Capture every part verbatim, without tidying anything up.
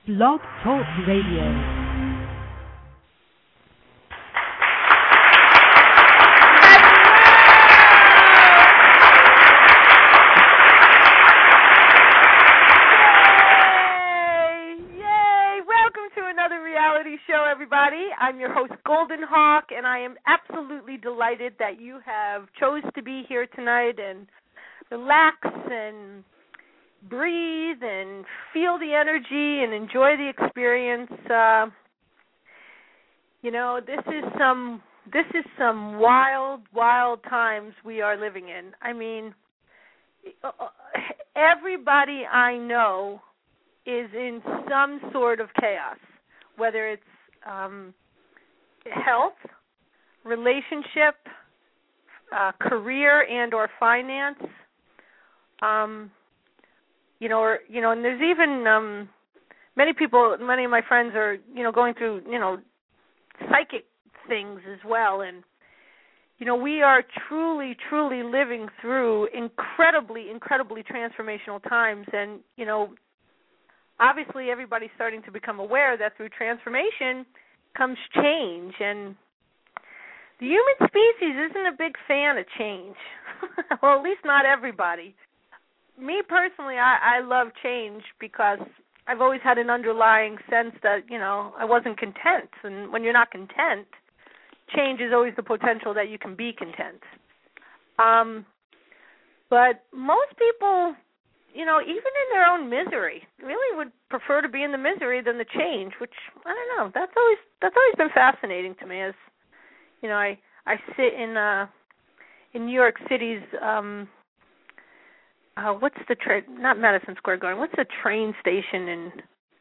Blog Talk Radio. I'm your host, Golden Hawk, and I am absolutely delighted that you have chose to be here tonight and relax and breathe and feel the energy and enjoy the experience. Uh, you know, this is some this is some wild, wild times we are living in. I mean, everybody I know is in some sort of chaos, whether it's um, health, relationship, uh, career, and or finance. Um, you know, or you know, and there's even um, many people. Many of my friends are, you know, going through, you know, psychic things as well. And you know, we are truly, truly living through incredibly, incredibly transformational times. And you know, obviously, everybody's starting to become aware that through transformation comes change, and the human species isn't a big fan of change. Well, at least not everybody. Me personally, I, I love change because I've always had an underlying sense that, you know, I wasn't content, and when you're not content, change is always the potential that you can be content. Um, but most people, you know, even in their own misery, really would prefer to be in the misery than the change, which, I don't know, that's always that's always been fascinating to me. As, you know, I, I sit in uh, in New York City's, um, uh, what's the, tra- not Madison Square Garden, what's the train station in,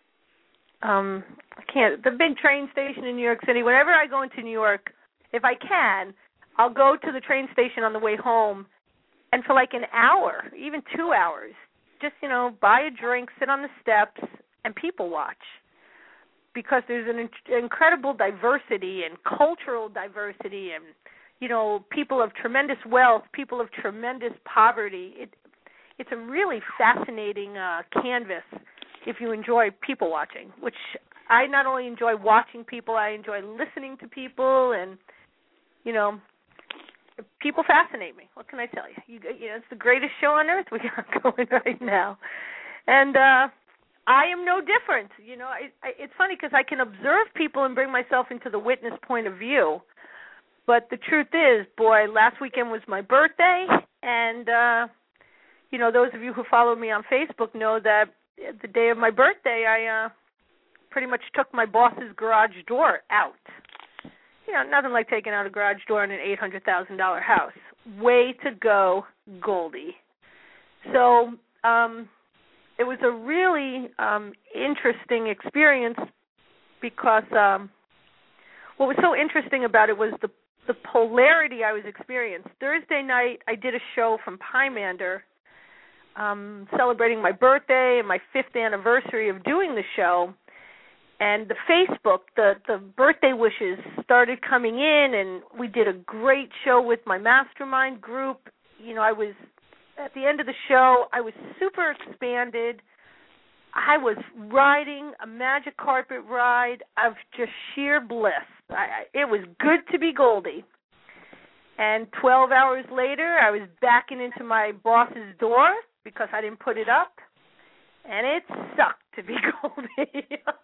um, I can't, the big train station in New York City. Whenever I go into New York, if I can, I'll go to the train station on the way home, and for like an hour, even two hours, just, you know, buy a drink, sit on the steps, and people watch. Because there's an in- incredible diversity and cultural diversity and, you know, people of tremendous wealth, people of tremendous poverty. It, it's a really fascinating uh, canvas if you enjoy people watching, which I not only enjoy watching people, I enjoy listening to people, and, you know, people fascinate me. What can I tell you? You, you know, it's the greatest show on earth we got going right now. And uh, I am no different. You know, I, I, it's funny because I can observe people and bring myself into the witness point of view. But the truth is, boy, last weekend was my birthday. And, uh, you know, those of you who follow me on Facebook know that the day of my birthday, I uh, pretty much took my boss's garage door out. You know, nothing like taking out a garage door in an eight hundred thousand dollars house. Way to go, Goldie. So um, it was a really um, interesting experience because um, what was so interesting about it was the, the polarity I was experiencing. Thursday night, I did a show from Pymander um, celebrating my birthday and my fifth anniversary of doing the show. And the Facebook, the, the birthday wishes started coming in, and we did a great show with my mastermind group. You know, I was, at the end of the show, I was super expanded. I was riding a magic carpet ride of just sheer bliss. I, it was good to be Goldie. And twelve hours later, I was backing into my boss's door because I didn't put it up. And it sucked to be Goldie.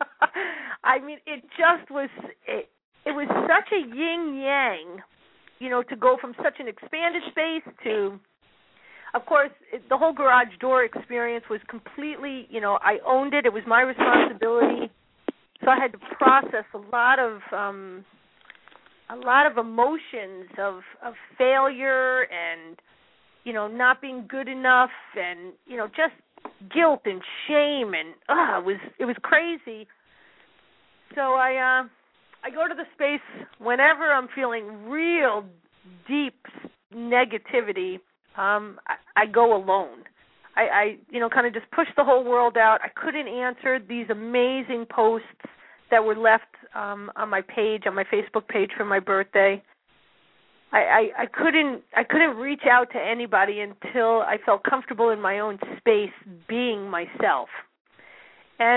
I mean, it just was, it, it was such a yin-yang, you know, to go from such an expanded space to, of course, it, the whole garage door experience was completely, you know, I owned it. It was my responsibility. So I had to process a lot of, um, a lot of emotions of, of failure and, you know, not being good enough and, you know, just guilt and shame, and uh, it was it was crazy. So I uh, I go to the space whenever I'm feeling real deep negativity. Um, I, I go alone. I, I you know kind of just push the whole world out. I couldn't answer these amazing posts that were left um, on my page, on my Facebook page for my birthday. I, I, I couldn't I couldn't reach out to anybody until I felt comfortable in my own space being myself. And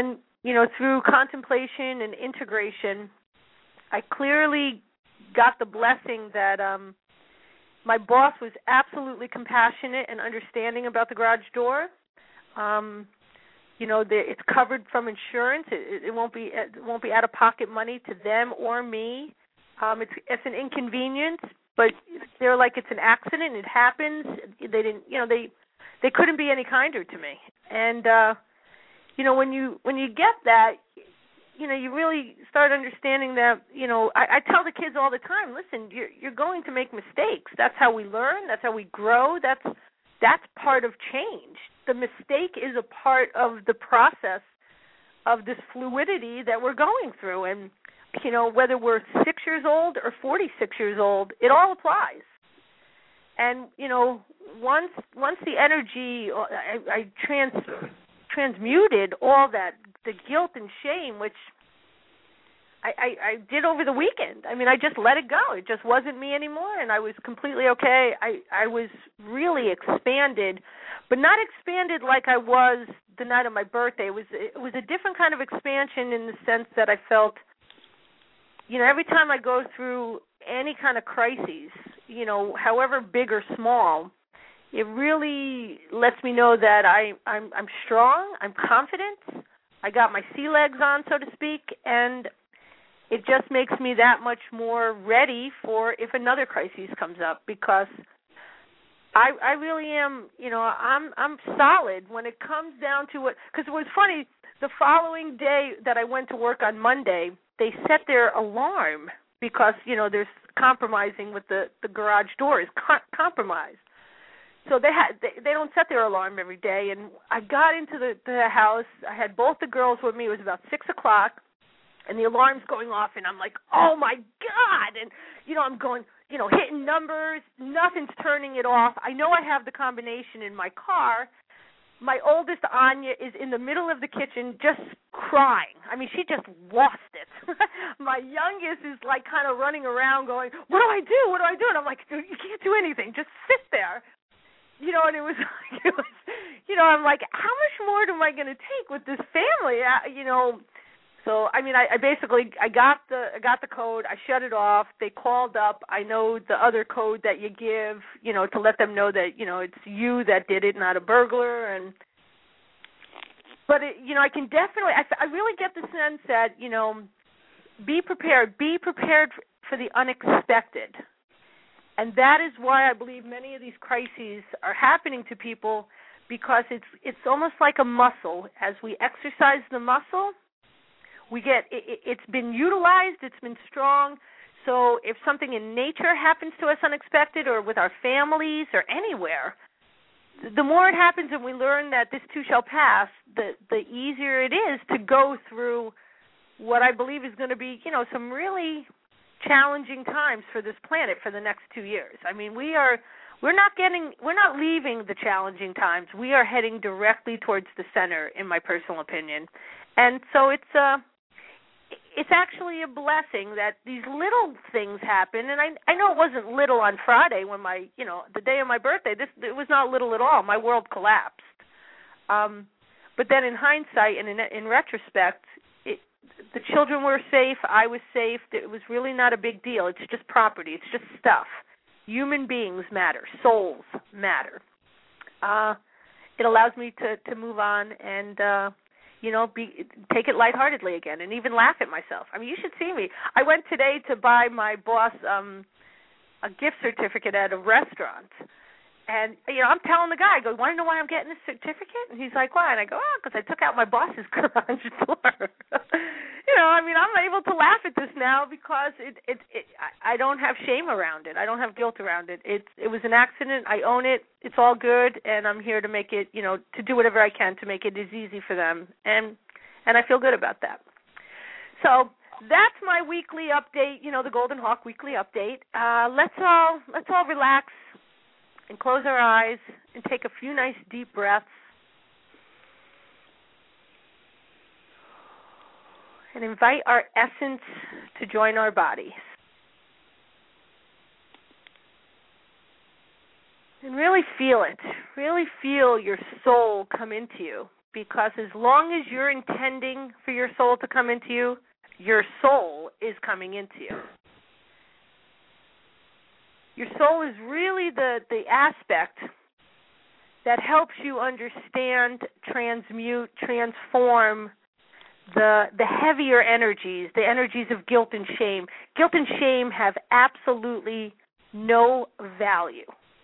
you know, through contemplation and integration, I clearly got the blessing that um, my boss was absolutely compassionate and understanding about the garage door. Um, you know, the, it's covered from insurance. It, it won't be it won't be out of pocket money to them or me. Um, it's it's an inconvenience, but they're like it's an accident. It happens. They didn't, you know, they they couldn't be any kinder to me. And uh, you know, when you when you get that, you know, you really start understanding that. You know, I, I tell the kids all the time, listen, you're you're going to make mistakes. That's how we learn. That's how we grow. That's that's part of change. The mistake is a part of the process of this fluidity that we're going through. And, you know, whether we're six years old or forty-six years old, it all applies. And, you know, once once the energy, I, I trans, transmuted all that, the guilt and shame, which I, I, I did over the weekend. I mean, I just let it go. It just wasn't me anymore, and I was completely okay. I, I was really expanded, but not expanded like I was the night of my birthday. It was it was a different kind of expansion in the sense that I felt, you know, every time I go through any kind of crises, you know, however big or small, it really lets me know that I, I'm I'm strong, I'm confident, I got my sea legs on, so to speak, and it just makes me that much more ready for if another crisis comes up, because I I really am, you know, I'm I'm solid when it comes down to what, because it was funny, the following day that I went to work on Monday, they set their alarm because, you know, there's compromising with the, the garage doors, co- compromised. So they had they, they don't set their alarm every day, and I got into the, the house. I had both the girls with me. It was about six o'clock, and the alarm's going off, and I'm like, oh, my God. And, you know, I'm going, you know, hitting numbers. Nothing's turning it off. I know I have the combination in my car. My oldest, Anya, is in the middle of the kitchen just crying. I mean, she just lost it. My youngest is, like, kind of running around going, what do I do? What do I do? And I'm like, you can't do anything. Just sit there. You know, and it was, it was, you know, I'm like, how much more am I going to take with this family? I, you know, so I mean, I, I basically, I got the, I got the code. I shut it off. They called up. I know the other code that you give, you know, to let them know that, you know, it's you that did it, not a burglar. And, but it, you know, I can definitely, I, I really get the sense that, you know, be prepared. Be prepared for the unexpected. And that is why I believe many of these crises are happening to people, because it's it's almost like a muscle. As we exercise the muscle, we get it, it's been utilized, it's been strong. So if something in nature happens to us unexpected, or with our families, or anywhere, the more it happens and we learn that this too shall pass, the the easier it is to go through what I believe is going to be, you know, some really challenging times for this planet for the next two years. I mean, we are we're not getting we're not leaving the challenging times. We are heading directly towards the center, in my personal opinion. And so it's uh it's actually a blessing that these little things happen. And I I know it wasn't little on Friday when my, you know, the day of my birthday. This it was not little at all. My world collapsed. Um, but then in hindsight and in in retrospect, the children were safe. I was safe. It was really not a big deal. It's just property. It's just stuff. Human beings matter. Souls matter. Uh, it allows me to, to move on and, uh, you know, be, take it lightheartedly again and even laugh at myself. I mean, you should see me. I went today to buy my boss um, a gift certificate at a restaurant. And, you know, I'm telling the guy, I go, want to know why I'm getting this certificate? And he's like, why? And I go, oh, because I took out my boss's garage door. You know, I mean, I'm able to laugh at this now because it, it, it, I don't have shame around it. I don't have guilt around it. It, it was an accident. I own it. It's all good, and I'm here to make it, you know, to do whatever I can to make it as easy for them. And and I feel good about that. So that's my weekly update, you know, the Golden Hawk weekly update. Uh, let's all let's all relax and close our eyes and take a few nice deep breaths. And invite our essence to join our bodies. And really feel it. Really feel your soul come into you. because as long as you're intending for your soul to come into you, your soul is coming into you. Your soul is really the, the aspect that helps you understand, transmute, transform the the heavier energies, the energies of guilt and shame. Guilt and shame have absolutely no value.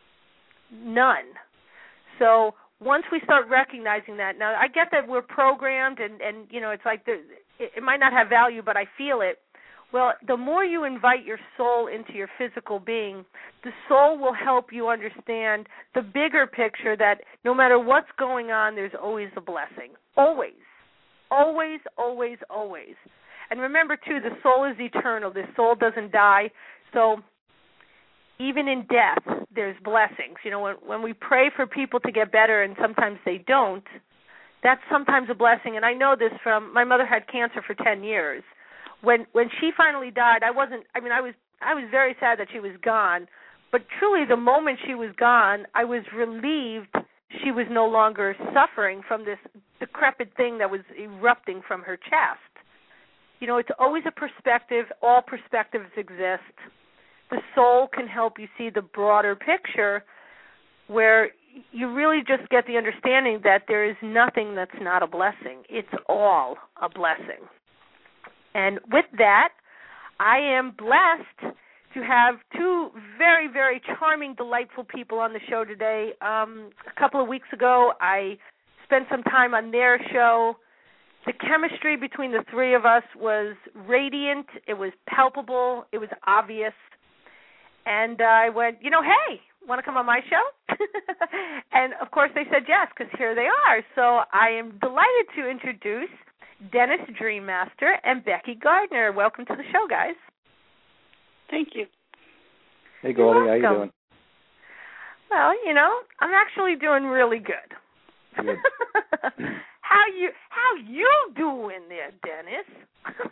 None. So once we start recognizing that, now I get that we're programmed and, and you know, it's like the, it, it might not have value, but I feel it. Well, the more you invite your soul into your physical being, the soul will help you understand the bigger picture that no matter what's going on, there's always a blessing. Always. Always, always, always. And remember, too, the soul is eternal. The soul doesn't die. So even in death, there's blessings. You know, when, when we pray for people to get better and sometimes they don't, that's sometimes a blessing. And I know this from, my mother had cancer for ten years. When when she finally died, I wasn't, I mean, I was I was very sad that she was gone. But truly, the moment she was gone, I was relieved she was no longer suffering from this decrepit thing that was erupting from her chest. You know, it's always a perspective. All perspectives exist. The soul can help you see the broader picture where you really just get the understanding that there is nothing that's not a blessing. It's all a blessing. And with that, I am blessed to have two very, very charming, delightful people on the show today. Um, a couple of weeks ago, I spent some time on their show. The chemistry between the three of us was radiant. It was palpable. It was obvious. And uh, I went, you know, hey, want to come on my show? And, of course, they said yes, because here they are. So I am delighted to introduce Dennis Dreammaster and Becky Gardner. Welcome to the show, guys. Thank you. Hey, Goldie, how you doing? Well, you know, I'm actually doing really good. Good. how you how you doing there, Dennis?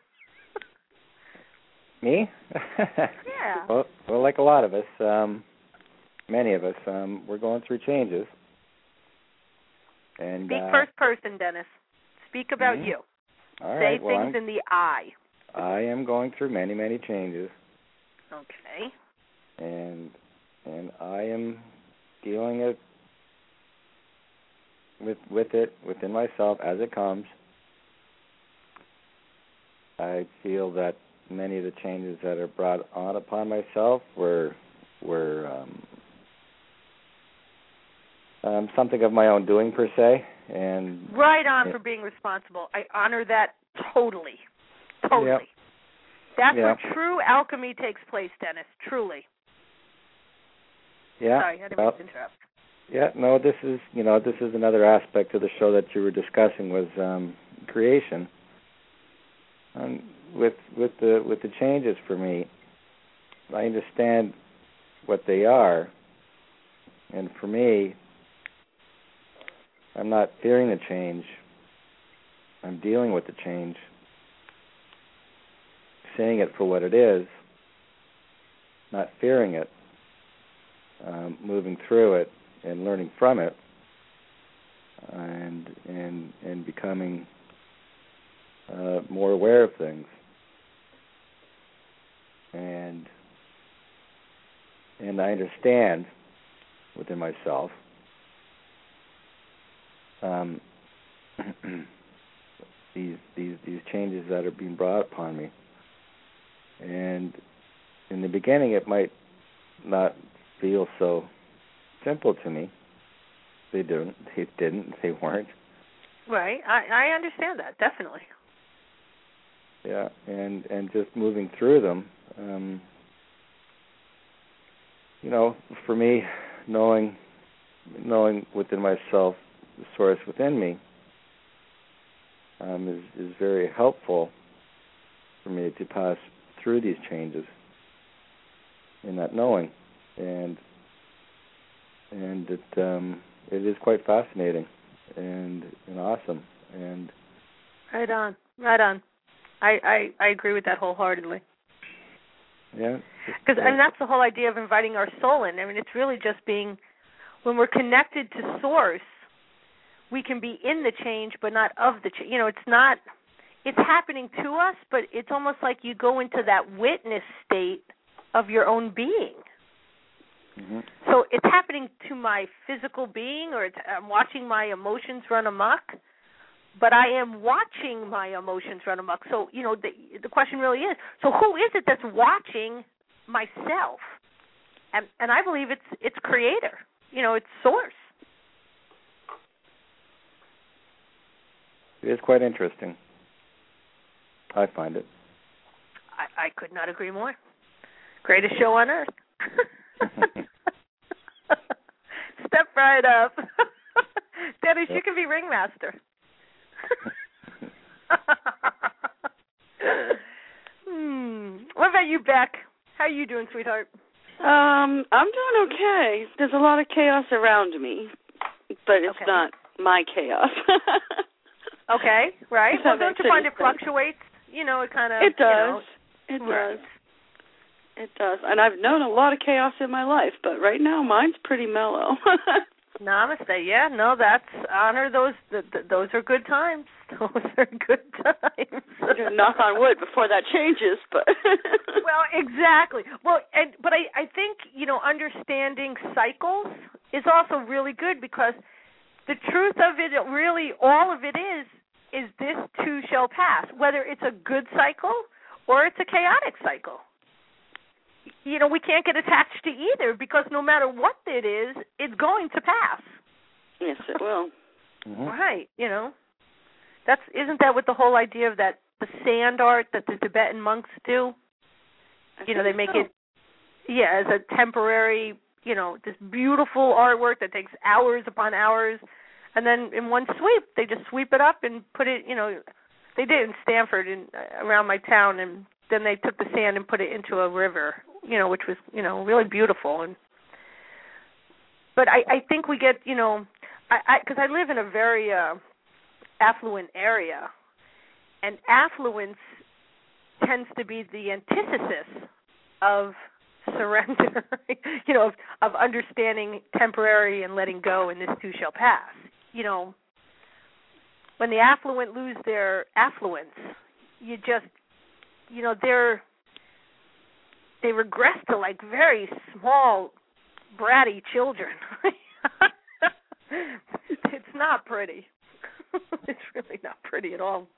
Me? Yeah. well, well, like a lot of us, um, many of us, um, we're going through changes. And Speak uh, first person, Dennis. Speak about mm-hmm. you. All Say right. Well, things I'm, in the eye. I am going through many, many changes. Okay. And and I am dealing it with with it within myself as it comes. I feel that many of the changes that are brought on upon myself were were um, um, something of my own doing per se, and right on it, for being responsible. I honor that totally, totally. Yep. That's yep. where true alchemy takes place, Dennis. Truly. Yeah. Sorry, I didn't well, mean to interrupt. Yeah. No, this is you know this is another aspect of the show that you were discussing was um, creation. And with with the with the changes for me, I understand what they are, and for me, I'm not fearing the change. I'm dealing with the change, seeing it for what it is, not fearing it, um, moving through it and learning from it, and and and becoming uh, more aware of things. And and I understand within myself um, these these these changes that are being brought upon me. And in the beginning, it might not feel so simple to me. They didn't. They didn't. They weren't. Right. I, I understand that definitely. Yeah, and and just moving through them. Um, you know, for me, knowing knowing within myself the source within me um, is is very helpful for me to pass through these changes in that knowing, and and it um, it is quite fascinating and and awesome. And right on, right on. I, I, I agree with that wholeheartedly. Yeah. Because and that's the whole idea of inviting our soul in. I mean, it's really just being, when we're connected to Source, we can be in the change but not of the change. You know, it's not, it's happening to us, but it's almost like you go into that witness state of your own being. Mm-hmm. So it's happening to my physical being, or it's, I'm watching my emotions run amok, but I am watching my emotions run amok. So, you know, the, the question really is, so who is it that's watching myself? And and I believe it's it's Creator. You know, it's Source. It is quite interesting. I find it. I, I could not agree more. Greatest show on earth. Step right up. Dennis, yep. You can be ringmaster. hmm. What about you, Beck? How are you doing, sweetheart? Um, I'm doing okay. There's a lot of chaos around me, but it's okay. not my chaos. Okay, right. Well, don't you find it sense. fluctuates? You know, it kind of... It does. You know, it right. does. It does. And I've known a lot of chaos in my life, but right now mine's pretty mellow. Namaste. Yeah, no, that's... Honor those. Th- th- those are good times. Those are good times. Knock on wood before that changes, but... Well, exactly. Well, and but I, I think, you know, understanding cycles is also really good, because the truth of it, really, all of it is, is this too shall pass, whether it's a good cycle or it's a chaotic cycle. You know, we can't get attached to either, because no matter what it is, it's going to pass. Yes, it will. Mm-hmm. Right, you know. That's isn't that what the whole idea of that, the sand art that the Tibetan monks do? I You know, they make so. it, yeah, as a temporary, you know, this beautiful artwork that takes hours upon hours, and then in one sweep, they just sweep it up and put it, you know, they did in Stanford, in, uh, around my town, and then they took the sand and put it into a river, you know, which was, you know, really beautiful. And But I, I think we get, you know, I because I, I live in a very uh, affluent area, and affluence tends to be the antithesis of surrender, you know, of, of understanding temporary and letting go, and this too shall pass. You know, when the affluent lose their affluence, you just, you know, they're, they regress to like very small, bratty children. It's not pretty. It's really not pretty at all.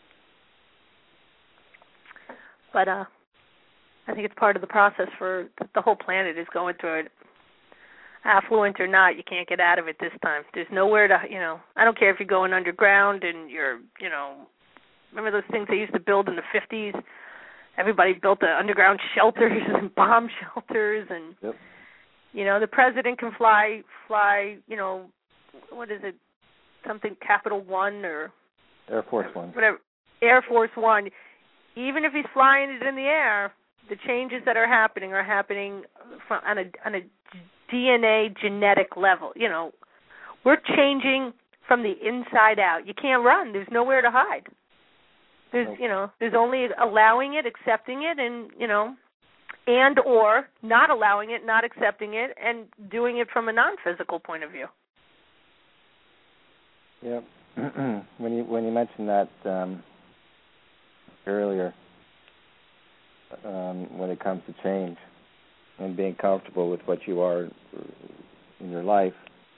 But uh, I think it's part of the process for the whole planet is going through it. Affluent or not, you can't get out of it this time. There's nowhere to, you know, I don't care if you're going underground and you're, you know, remember those things they used to build in the fifties? Everybody built the underground shelters and bomb shelters, and, yep. you know, the president can fly, fly, you know, what is it, something Capital One or... Air Force One. Whatever, Air Force One. Even if he's flying it in the air, the changes that are happening are happening from, on a on a D N A genetic level. You know, we're changing from the inside out. You can't run. There's nowhere to hide. There's, you know, there's only allowing it, accepting it, and, you know, and or not allowing it, not accepting it, and doing it from a non-physical point of view. Yeah. when you when you mentioned that um, earlier, um, when it comes to change and being comfortable with what you are in your life,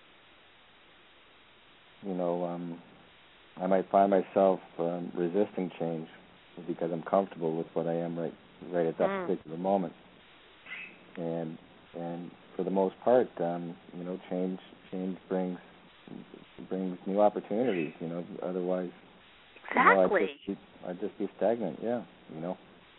you know, um, I might find myself um, resisting change because I'm comfortable with what I am right right at that mm. particular moment. And and for the most part, um, you know, change change brings brings new opportunities. You know, otherwise, exactly, you know, I'd, just be, I'd just be stagnant. Yeah, you know.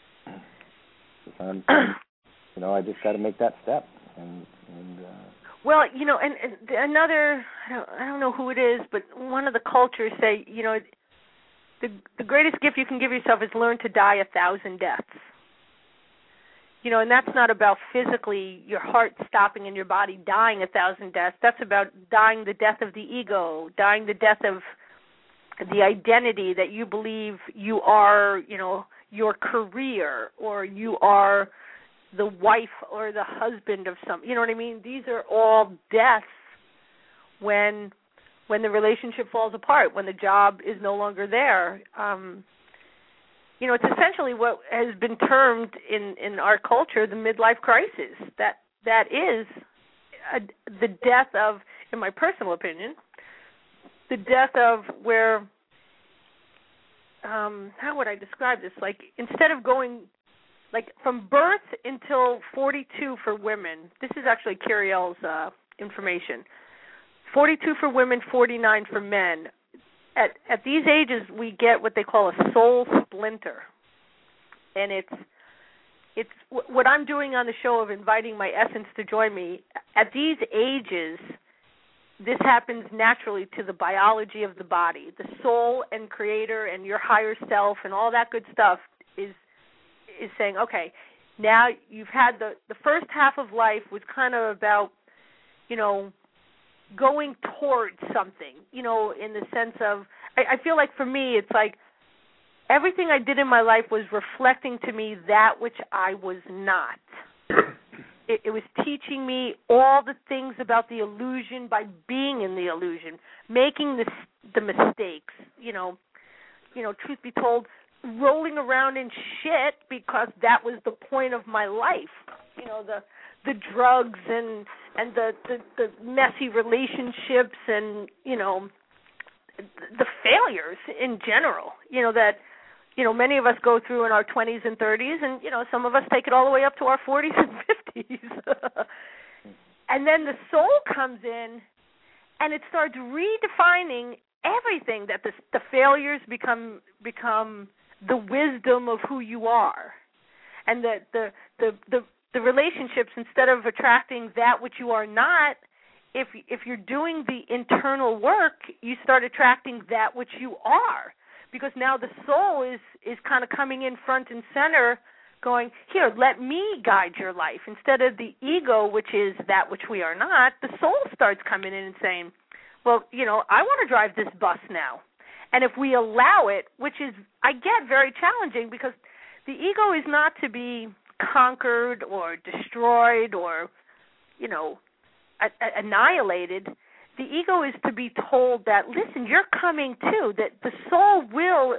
I'm, I'm, you know, I just got to make that step. And and. Uh, Well, you know, and, and another, I don't, I don't know who it is, but one of the cultures say, you know, the the greatest gift you can give yourself is learn to die a thousand deaths. You know, and that's not about physically your heart stopping and your body dying a thousand deaths. That's about dying the death of the ego, dying the death of the identity that you believe you are, you know, your career, or you are the wife or the husband of some, you know what I mean? These are all deaths when when the relationship falls apart, when the job is no longer there. Um, you know, it's essentially what has been termed in, in our culture the midlife crisis. That that is a, the death of, in my personal opinion, the death of where, um, how would I describe this? Like, instead of going, like, from birth until forty-two for women, this is actually Curiel's uh, information, forty-two for women, forty-nine for men. At at these ages, we get what they call a soul splinter. And it's it's what I'm doing on the show of inviting my essence to join me. At these ages, this happens naturally to the biology of the body. The soul and creator and your higher self and all that good stuff is is saying, okay, now you've had the, the first half of life was kind of about, you know, going towards something, you know, in the sense of, I, I feel like for me it's like everything I did in my life was reflecting to me that which I was not. It, it was teaching me all the things about the illusion by being in the illusion, making the the mistakes. You know, you know. Truth be told, rolling around in shit because that was the point of my life. You know, the the drugs and and the the, the messy relationships and you know the failures in general. You know that. You know, many of us go through in our twenties and thirties, and, you know, some of us take it all the way up to our forties and fifties. And then the soul comes in, and it starts redefining everything, that the, the failures become become the wisdom of who you are. And the, the, the, the, the relationships, instead of attracting that which you are not, if if you're doing the internal work, you start attracting that which you are. Because now the soul is, is kind of coming in front and center going, here, let me guide your life. Instead of the ego, which is that which we are not, the soul starts coming in and saying, well, you know, I want to drive this bus now. And if we allow it, which is, I get, very challenging because the ego is not to be conquered or destroyed or, you know, a- a- annihilated. The ego is to be told that, listen, you're coming too, that the soul will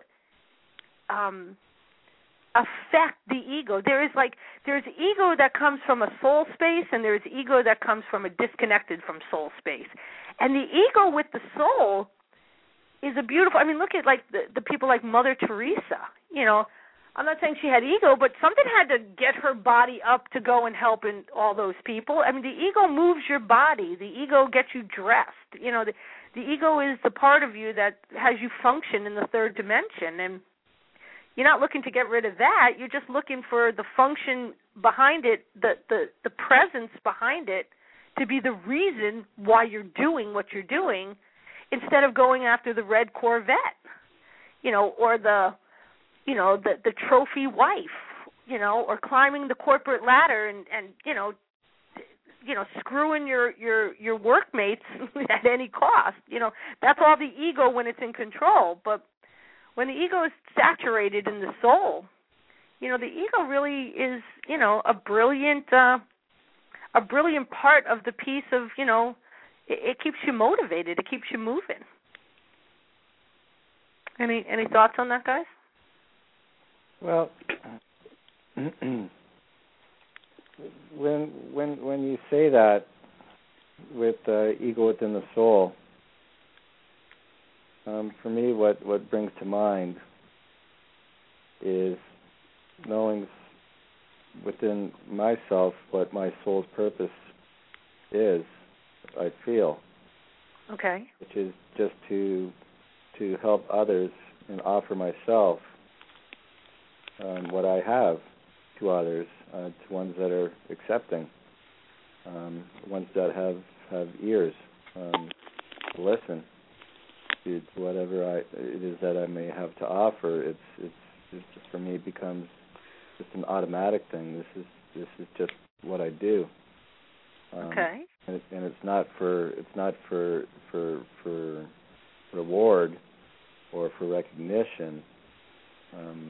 um, affect the ego. There is like, there's ego that comes from a soul space and there's ego that comes from a disconnected from soul space. And the ego with the soul is a beautiful, I mean, look at like the, the people like Mother Teresa, you know, I'm not saying she had ego, but something had to get her body up to go and help in all those people. I mean, the ego moves your body. The ego gets you dressed. You know, the, the ego is the part of you that has you function in the third dimension. And you're not looking to get rid of that. You're just looking for the function behind it, the, the, the presence behind it to be the reason why you're doing what you're doing instead of going after the red Corvette, you know, or the... you know, the the trophy wife, you know, or climbing the corporate ladder and, and you know, you know, screwing your, your, your workmates at any cost. You know, that's all the ego when it's in control. But when the ego is saturated in the soul, you know, the ego really is, you know, a brilliant uh, a brilliant part of the piece of, you know, it, it keeps you motivated. It keeps you moving. Any any thoughts on that, guys? Well, when when when you say that with uh, ego within the soul, um, for me, what, what brings to mind is knowing within myself what my soul's purpose is. I feel, okay, which is just to to help others and offer myself. Um, what I have to others, uh, to ones that are accepting, um, ones that have, have ears um, to listen to whatever I, it is that I may have to offer. It's, it's, it's just, for me, it becomes just an automatic thing. This is this is just what I do. Um, okay. And, it, and it's not for it's not for for for reward or for recognition. Um,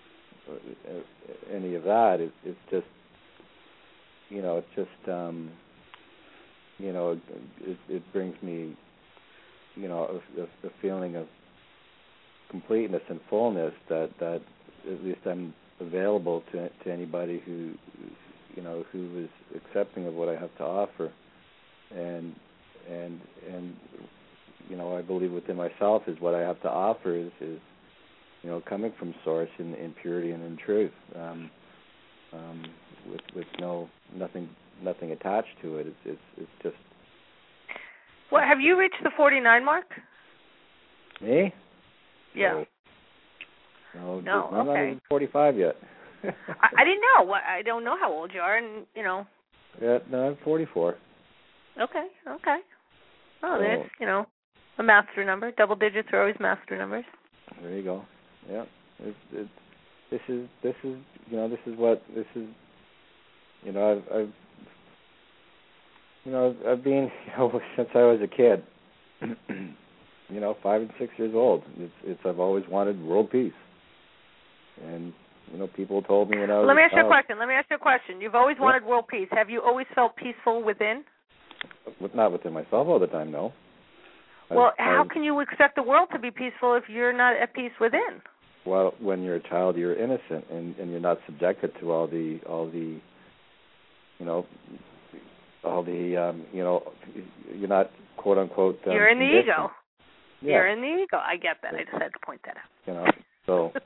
any of that. It, it's just, you know, it's just, um, you know, it, it brings me, you know, a, a feeling of completeness and fullness that, that at least I'm available to to anybody who, you know, who is accepting of what I have to offer, and and and you know, I believe within myself is what I have to offer is, is you know, coming from Source in, in purity and in truth, um, um, with with no nothing nothing attached to it. It's it's, it's just. Well, have you reached the forty-nine mark? Me? Yeah. No, no I'm okay. not even forty-five yet. I, I didn't know. I don't know how old you are, and you know. Yeah, no, I'm forty-four. Okay, okay. Oh, so, there's, you know, a master number. Double digits are always master numbers. There you go. Yeah. It's, it's, this is this is you know this is what this is. You know, I've, I've you know I've been you know since I was a kid. You know, five and six years old. It's, it's I've always wanted world peace, and you know, people told me when I was. Let me ask you a child, question. Let me ask you a question. You've always yeah. wanted world peace. Have you always felt peaceful within? Not within myself all the time, no. Well, I, how I, can you expect the world to be peaceful if you're not at peace within? Well, when you're a child, you're innocent, and, and you're not subjected to all the all the, you know, all the um, you know, you're not quote unquote. Um, you're in the conditioned. ego. Yeah. You're in the ego. I get that. I just had to point that out. You know, so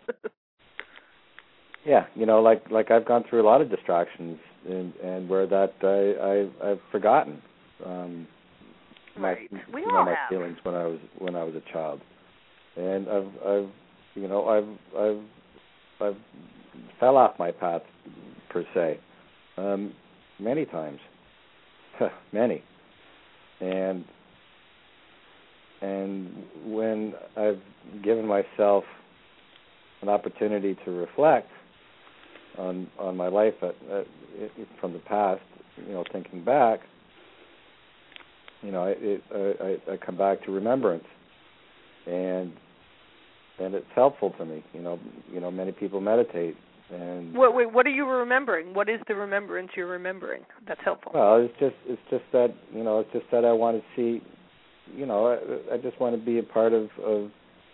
yeah, you know, like like I've gone through a lot of distractions, and and where that I, I I've forgotten. Um, right. My, we you all know, my have. feelings when I was when I was a child, and I've I've you know I've I've I've fell off my path per se, um, many times, many, and. And when I've given myself an opportunity to reflect on on my life at, at, from the past, you know, thinking back, you know, it, I, I come back to remembrance, and and it's helpful to me. You know, you know, many people meditate, and wait, wait, what are you remembering? What is the remembrance you're remembering? That's helpful. Well, it's just it's just that you know, it's just that I want to see. You know, I, I just want to be a part of, of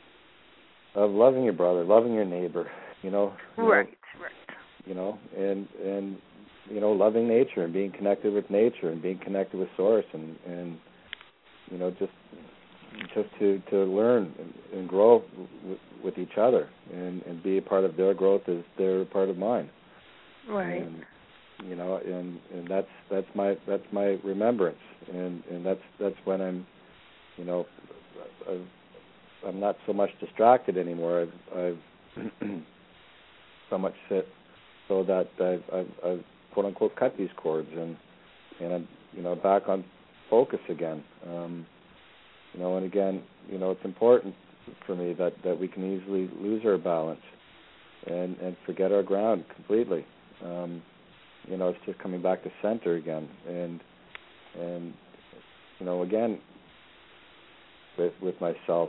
of loving your brother, loving your neighbor. You know, you right, know, right. You know, and and you know, loving nature and being connected with nature and being connected with Source, and, and you know, just just to, to learn and, and grow w- with each other, and, and be a part of their growth as they're a part of mine. Right. And, you know, and, and that's that's my that's my remembrance, and, and that's that's when I'm. You know, I've, I'm not so much distracted anymore. I've, I've so much sit so that I've, I've, I've quote unquote cut these cords, and and I'm you know back on focus again. Um, you know, and again, you know, it's important for me that, that we can easily lose our balance and, and forget our ground completely. Um, you know, it's just coming back to center again, and and you know again. With, with myself,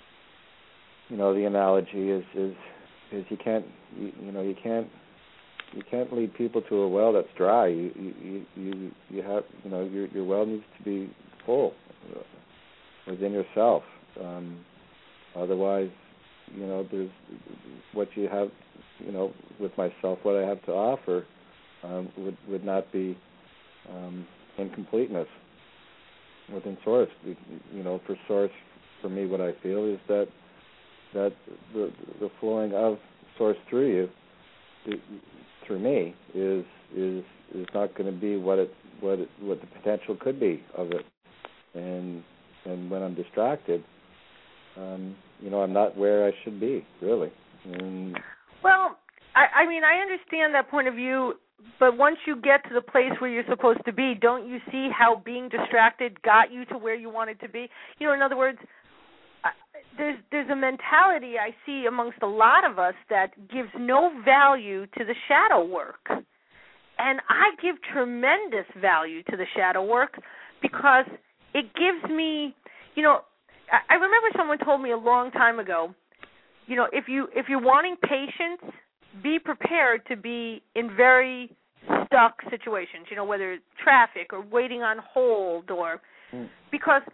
you know, the analogy is, is is you can't you, you know you can't you can't lead people to a well that's dry. You you you, you have you know your your well needs to be full within yourself. Um, otherwise, you know, there's what you have, you know, with myself. What I have to offer um, would would not be um, incompleteness. Within Source, you know, for Source, for me, what I feel is that that the the flowing of Source through you, it, through me, is is is not going to be what it what it, what the potential could be of it, and and when I'm distracted, um, you know, I'm not where I should be, really. And well, I, I mean, I understand that point of view. But once you get to the place where you're supposed to be, don't you see how being distracted got you to where you wanted to be? You know, in other words, there's there's a mentality I see amongst a lot of us that gives no value to the shadow work. And I give tremendous value to the shadow work because it gives me, you know, I, I remember someone told me a long time ago, you know, if you if you're wanting patience, be prepared to be in very stuck situations, you know, whether it's traffic or waiting on hold or mm. because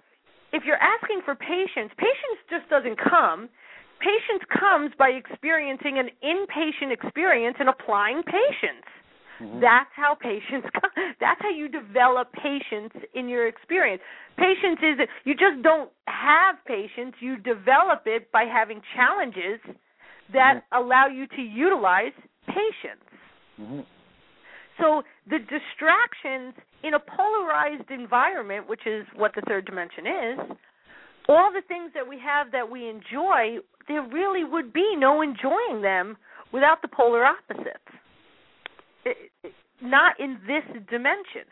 if you're asking for patience, patience just doesn't come. Patience comes by experiencing an inpatient experience and applying patience. Mm-hmm. That's how patience comes. That's how you develop patience in your experience. Patience is, you just don't have patience. You develop it by having challenges that mm-hmm. allow you to utilize patience. Mm-hmm. So the distractions in a polarized environment, which is what the third dimension is, all the things that we have that we enjoy, there really would be no enjoying them without the polar opposites. It, it, not in this dimension.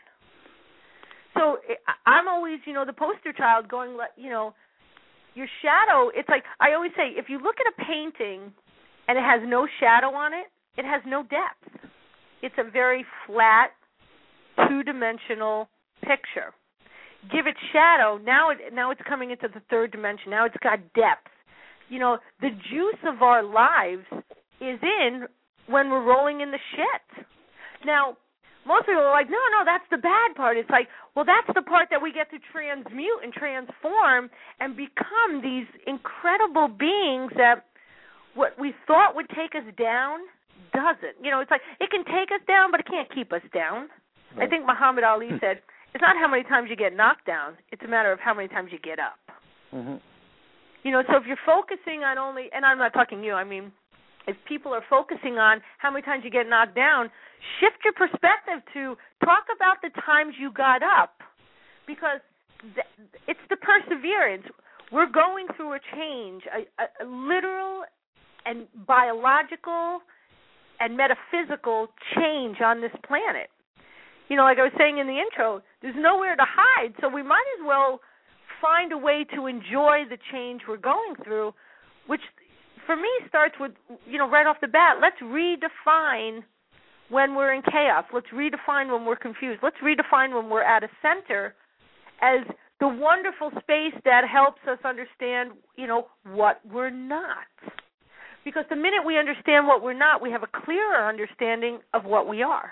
So it, I'm always, you know, the poster child going, you know, your shadow, it's like, I always say, if you look at a painting and it has no shadow on it, it has no depth. It's a very flat, two-dimensional picture. Give it shadow, now it now it's coming into the third dimension. Now it's got depth. You know, the juice of our lives is in when we're rolling in the shit. Now, most people are like, no, no, that's the bad part. It's like, well, that's the part that we get to transmute and transform and become these incredible beings that what we thought would take us down doesn't. You know, it's like it can take us down, but it can't keep us down. Right. I think Muhammad Ali said, it's not how many times you get knocked down. It's a matter of how many times you get up. Mm-hmm. You know, so if you're focusing on only, and I'm not talking you, I mean, if people are focusing on how many times you get knocked down, shift your perspective to talk about the times you got up, because th- it's the perseverance. We're going through a change, a, a, a literal and biological and metaphysical change on this planet. You know, like I was saying in the intro, there's nowhere to hide, so we might as well find a way to enjoy the change we're going through, which for me starts with, you know, right off the bat, let's redefine when we're in chaos. Let's redefine when we're confused. Let's redefine when we're at a center as the wonderful space that helps us understand, you know, what we're not. Because the minute we understand what we're not, we have a clearer understanding of what we are.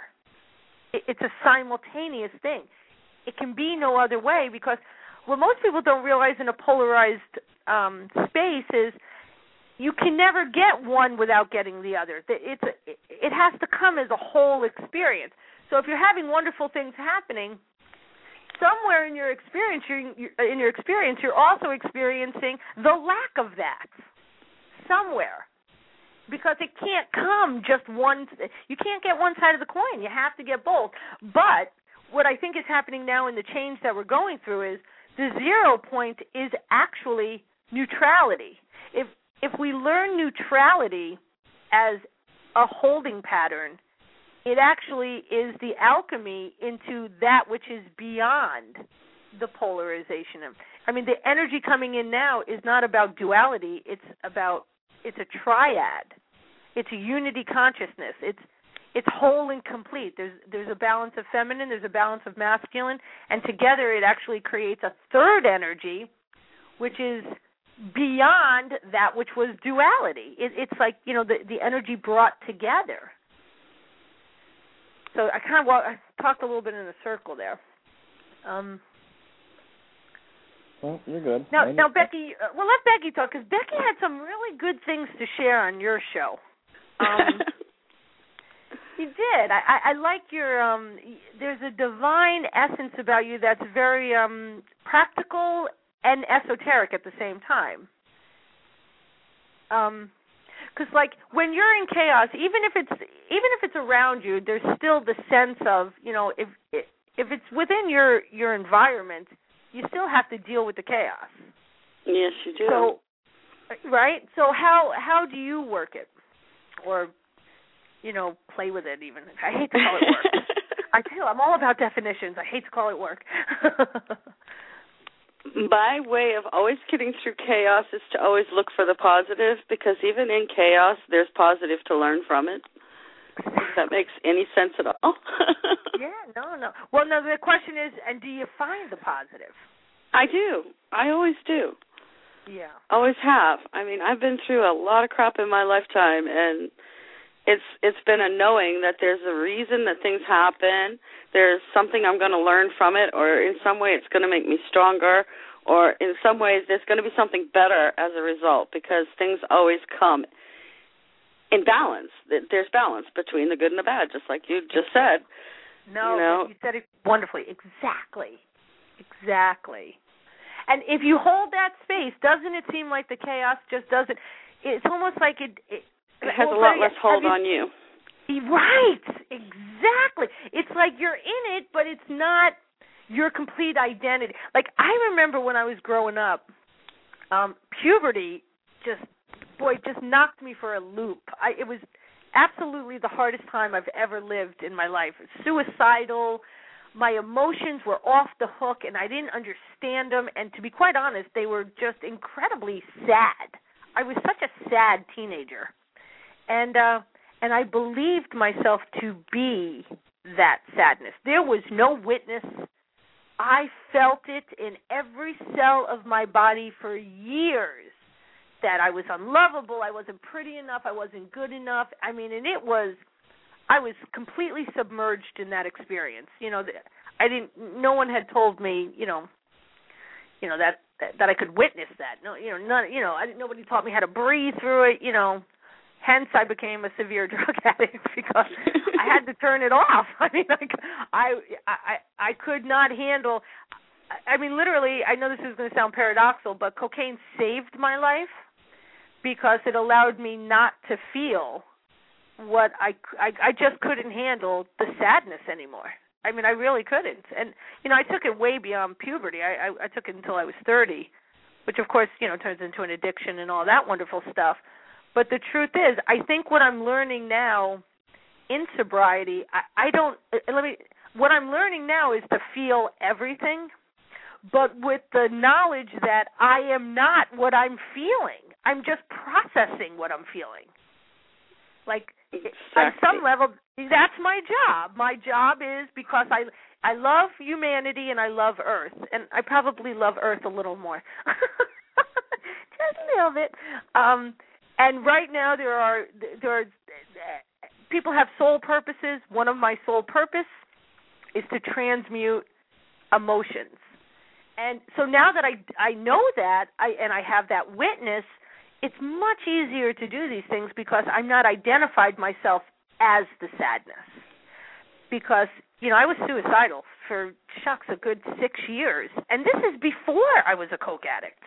It's a simultaneous thing. It can be no other way, because what most people don't realize in a polarized um, space is you can never get one without getting the other. It's a, it has to come as a whole experience. So if you're having wonderful things happening, somewhere in your experience, you're, in your experience, you're also experiencing the lack of that somewhere. Because it can't come just one, you can't get one side of the coin. You have to get both. But what I think is happening now in the change that we're going through is the zero point is actually neutrality. If if we learn neutrality as a holding pattern, it actually is the alchemy into that which is beyond the polarization. I mean, the energy coming in now is not about duality. It's about It's a triad. It's a unity consciousness. It's it's whole and complete. There's there's a balance of feminine, there's a balance of masculine, and together it actually creates a third energy, which is beyond that which was duality. It, it's like, you know, the, the energy brought together. So I kind of well, I talked a little bit in a circle there. Um, Well, you're good. Now, now Becky, uh, well, let Becky talk, because Becky had some really good things to share on your show. Um, you did. I, I, I like your, um, there's a divine essence about you that's very um, practical and esoteric at the same time. Um, because, like, when you're in chaos, even if it's even if it's around you, there's still the sense of, you know, if if it's within your, your environment, you still have to deal with the chaos. Yes, you do. So, right? So how how do you work it? Or, you know, play with it even. I hate to call it work. I tell you, I'm all about definitions. I hate to call it work. My way of always getting through chaos is to always look for the positive, because even in chaos, there's positive to learn from it. If that makes any sense at all. Yeah, no, no. Well, no, the question is, and do you find the positive? I do. I always do. Yeah. Always have. I mean, I've been through a lot of crap in my lifetime, and it's it's been a knowing that there's a reason that things happen. There's something I'm going to learn from it, or in some way it's going to make me stronger, or in some ways there's going to be something better as a result, because things always come in balance. There's balance between the good and the bad, just like you just said. No, you know? you said it wonderfully. Exactly. Exactly. And if you hold that space, doesn't it seem like the chaos just doesn't, it's almost like it... It, it has well, a lot less hold you, on you. Right. Exactly. It's like you're in it, but it's not your complete identity. Like, I remember when I was growing up, um, puberty just, boy, just knocked me for a loop. I, it was absolutely the hardest time I've ever lived in my life. Suicidal. My emotions were off the hook, and I didn't understand them. And to be quite honest, they were just incredibly sad. I was such a sad teenager. And uh, and I believed myself to be that sadness. There was no witness. I felt it in every cell of my body for years that I was unlovable, I wasn't pretty enough, I wasn't good enough. I mean, and it was, I was completely submerged in that experience. You know, I didn't, no one had told me, you know, you know, that, that, that I could witness that. No, you know, none, you know, I didn't, nobody taught me how to breathe through it, you know. Hence, I became a severe drug addict because I had to turn it off. I mean, I, I, I, I could not handle. I mean, literally, I know this is going to sound paradoxical, but cocaine saved my life because it allowed me not to feel what I, I, I just couldn't handle the sadness anymore. I mean, I really couldn't. And, you know, I took it way beyond puberty. I, I, I took it until I was thirty, which, of course, you know, turns into an addiction and all that wonderful stuff. But the truth is, I think what I'm learning now in sobriety, I, I don't, let me, what I'm learning now is to feel everything, but with the knowledge that I am not what I'm feeling. I'm just processing what I'm feeling. Like, exactly. On some level, that's my job. My job is because I, I love humanity and I love Earth, and I probably love Earth a little more. Just a little bit. Um, And right now there are there are people have soul purposes. One of my soul purpose is to transmute emotions. And so now that I, I know that I and I have that witness, it's much easier to do these things because I'm not identified myself as the sadness. Because, you know, I was suicidal for, shucks, a good six years. And this is before I was a coke addict.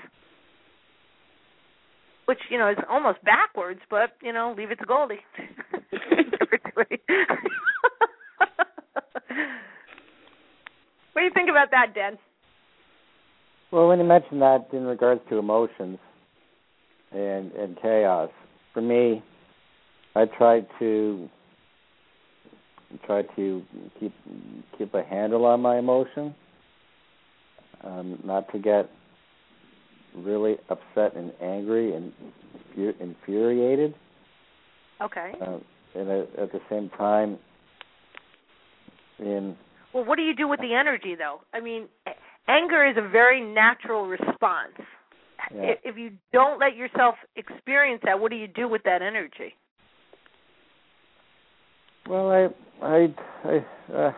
Which, you know, is almost backwards, but, you know, leave it to Goldie. What do you think about that, Dan? Well, when you mentioned that in regards to emotions and, and chaos, for me, I try to try to keep keep a handle on my emotions, um, not to get really upset and angry and infuriated. Okay. Uh, and at the same time, in well, what do you do with the energy, though? I mean, anger is a very natural response. Yeah. If you don't let yourself experience that, what do you do with that energy? Well, I, I, I, uh,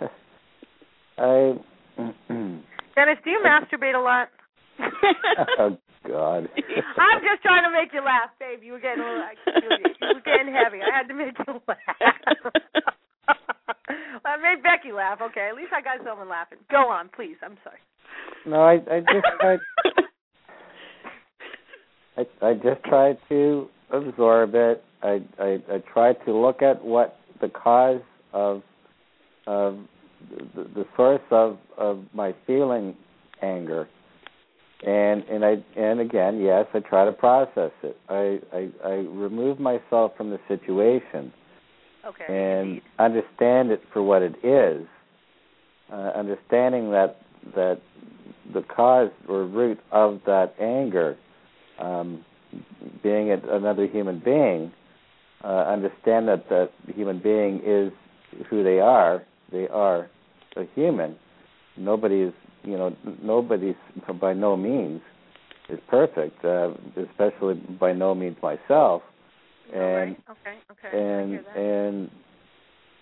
I. Dennis, do you masturbate a lot? Oh God! I'm just trying to make you laugh, babe. You were getting a little, you were, you were getting heavy. I had to make you laugh. I made Becky laugh. Okay, at least I got someone laughing. Go on, please. I'm sorry. No, I, I just I, I, I just try to absorb it. I, I, I try to look at what the cause of of the, the source of, of my feeling anger. And and I and again, yes, I try to process it. I I, I remove myself from the situation, okay, and indeed. understand it for what it is. Uh, understanding that that the cause or root of that anger, um, being a, another human being, uh, understand that that human being is who they are. They are a human. Nobody is. You know, nobody's by no means is perfect, uh, especially by no means myself. And right. okay, okay, and and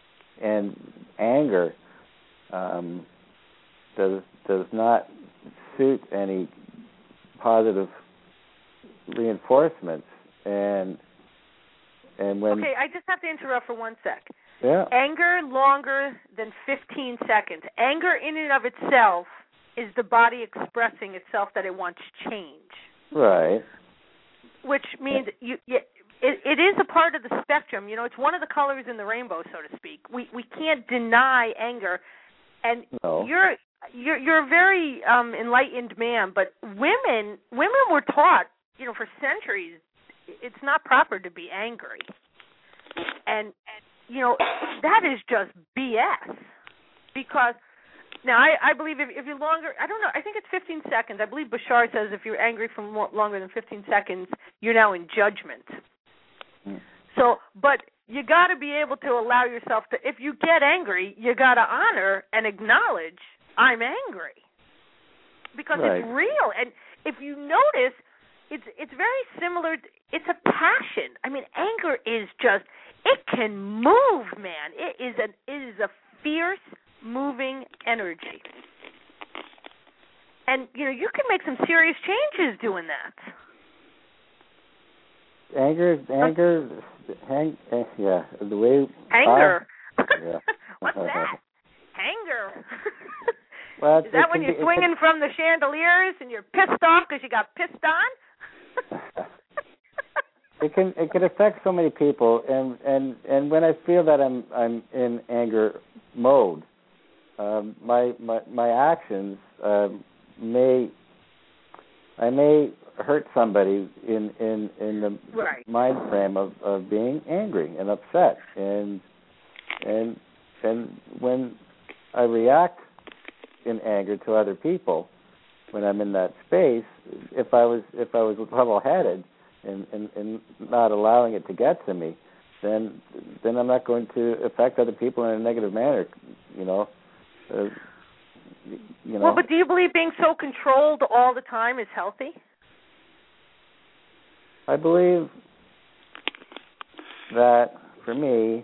and anger um, does does not suit any positive reinforcements, and and when okay, I just have to interrupt for one sec. Yeah. Anger longer than fifteen seconds. Anger in and of itself is the body expressing itself that it wants change. Right. Which means you, you it, it is a part of the spectrum. You know, it's one of the colors in the rainbow, so to speak. We we can't deny anger, and no. you're you're you're a very um, enlightened man. But women women were taught, you know, for centuries, it's not proper to be angry, and, and you know that is just B S. Because now I, I believe if, if you're longer, I don't know, I think it's fifteen seconds. I believe Bashar says if you're angry for more, longer than fifteen seconds, you're now in judgment. Mm. So, but you got to be able to allow yourself to, if you get angry, you got to honor and acknowledge, I'm angry. Because right. it's real. And if you notice, it's it's very similar, it's a passion. I mean, anger is just, it can move, man. It is an it is a fierce, moving energy. And, you know, you can make some serious changes doing that. Anger, anger, hang, eh, yeah, the way... Anger? Uh, yeah. What's that? Anger. Well, is that when you're be, swinging can, from the chandeliers and you're pissed off because you got pissed on? it can it can affect so many people, and, and, and when I feel that I'm I'm in anger mode, um, my my my actions um, may I may hurt somebody in in in the right. mind frame of, of being angry and upset, and and and when I react in anger to other people, when I'm in that space, if I was if I was level-headed and, and, and not allowing it to get to me, then then I'm not going to affect other people in a negative manner. You know, uh, you know. Well, but do you believe being so controlled all the time is healthy? I believe that for me,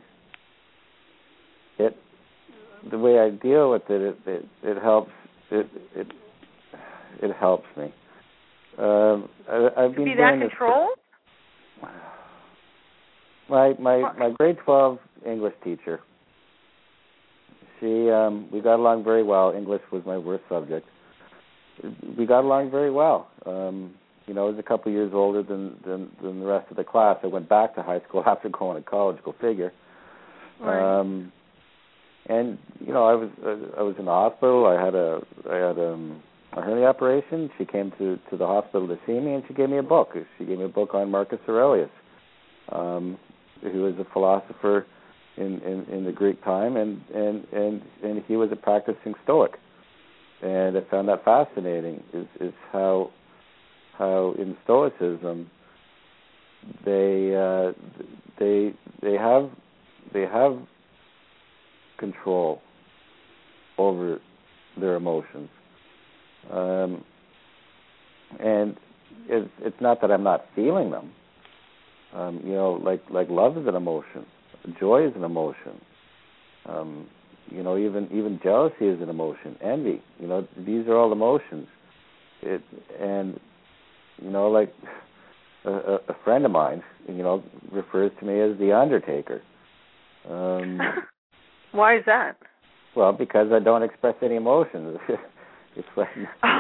it the way I deal with it, it it, it helps. It it it helps me. Um, I, I've been be that doing controlled? This. My my my grade twelve English teacher. She um, we got along very well. English was my worst subject. We got along very well. Um, you know, I was a couple of years older than, than than the rest of the class. I went back to high school after going to college. Go figure. Right. Um, and you know, I was uh, I was in the hospital. I had a I had um, a hernia operation. She came to, to the hospital to see me, and she gave me a book. She gave me a book on Marcus Aurelius, um, who was a philosopher in, in, in the Greek time, and, and, and, and he was a practicing Stoic. And I found that fascinating. Is is how how in Stoicism they uh, they they have they have control over their emotions. Um, and it's, it's not that I'm not feeling them. Um, you know, like like love is an emotion, joy is an emotion. Um, you know, even even jealousy is an emotion, envy. You know, these are all emotions. It and you know, like a, a friend of mine, you know, refers to me as the Undertaker. Um, Why is that? Well, because I don't express any emotions. It's like I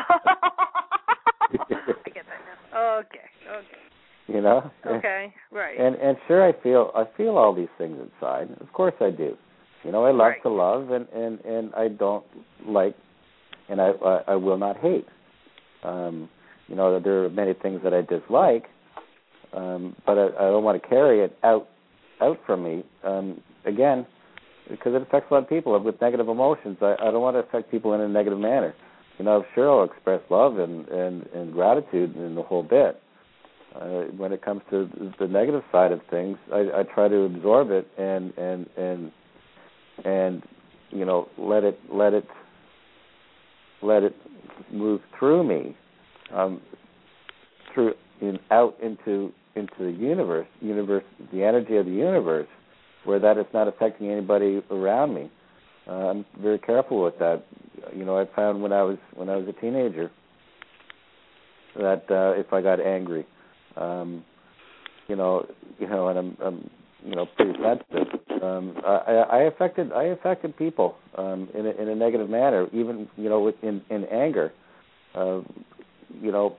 get that now. Okay, okay. You know? Okay, right. And and sure, I feel I feel all these things inside. Of course, I do. You know, I love right. to love, and, and, and I don't like, and I I, I will not hate. Um, you know, there are many things that I dislike, um, but I, I don't want to carry it out out from me. Um, again, because it affects a lot of people with negative emotions. I, I don't want to affect people in a negative manner. You know, sure, I'll express love and, and, and gratitude and the whole bit. Uh, when it comes to the negative side of things, I, I try to absorb it and and and and you know let it let it let it move through me, um, through in, out into into the universe, universe, the energy of the universe, where that is not affecting anybody around me. Uh, I'm very careful with that. You know, I found when I was when I was a teenager, that uh, if I got angry, um, you know, you know, and I'm, I'm you know, pretty sensitive. Um, I, I affected I affected people um, in a, in a negative manner, even you know, with, in in anger. Uh, you know,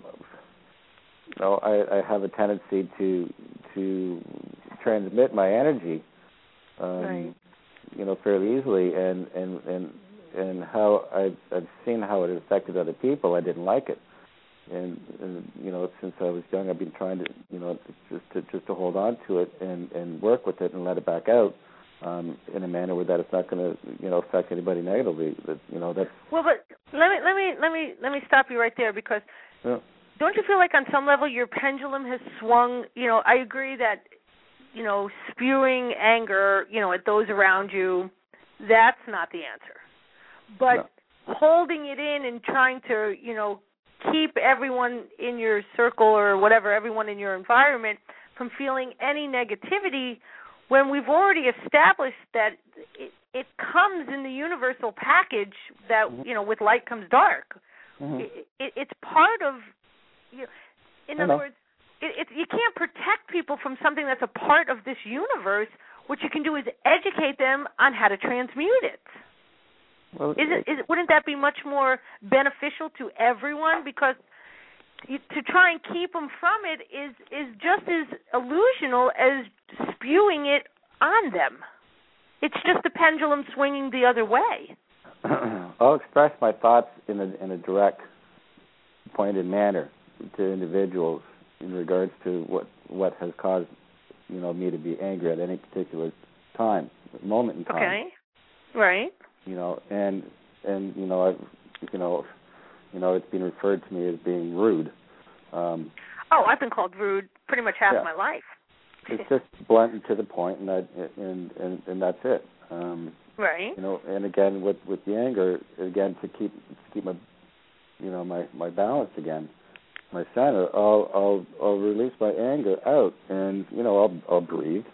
you know, I, I have a tendency to to transmit my energy, um, right. you know, fairly easily, and and and and how I've, I've seen how it affected other people. I didn't like it. And, and you know, since I was young, I've been trying to, you know, just to just to hold on to it and, and work with it and let it back out um, in a manner where that it's not going to, you know, affect anybody negatively. That you know that's. Well, but let me let me let me let me stop you right there, because Yeah. don't you feel like on some level your pendulum has swung? You know, I agree that, you know, spewing anger, you know, at those around you, that's not the answer. But No. holding it in and trying to, you know, keep everyone in your circle or whatever, everyone in your environment from feeling any negativity, when we've already established that it, it comes in the universal package that, Mm-hmm. you know, with light comes dark. Mm-hmm. It, it, it's part of, you know, in I other know. words, it, it, you can't protect people from something that's a part of this universe. What you can do is educate them on how to transmute it. Well, Is it, is it, wouldn't that be much more beneficial to everyone? Because you, to try and keep them from it is is just as illusional as spewing it on them. It's just the pendulum swinging the other way. I'll express my thoughts in a in a direct, pointed manner to individuals in regards to what what has caused, you know, me to be angry at any particular time, moment in time. Okay, right. You know, and and you know, I've, you know, you know, it's been referred to me as being rude. Um, oh, I've been called rude pretty much half yeah. my life. It's just blunt and to the point, and that, and and, and that's it. Um, right. You know, and again with, with the anger, again to keep to keep my, you know, my, my balance again, my center. I'll I'll I'll release my anger out, and you know, I'll I'll breathe,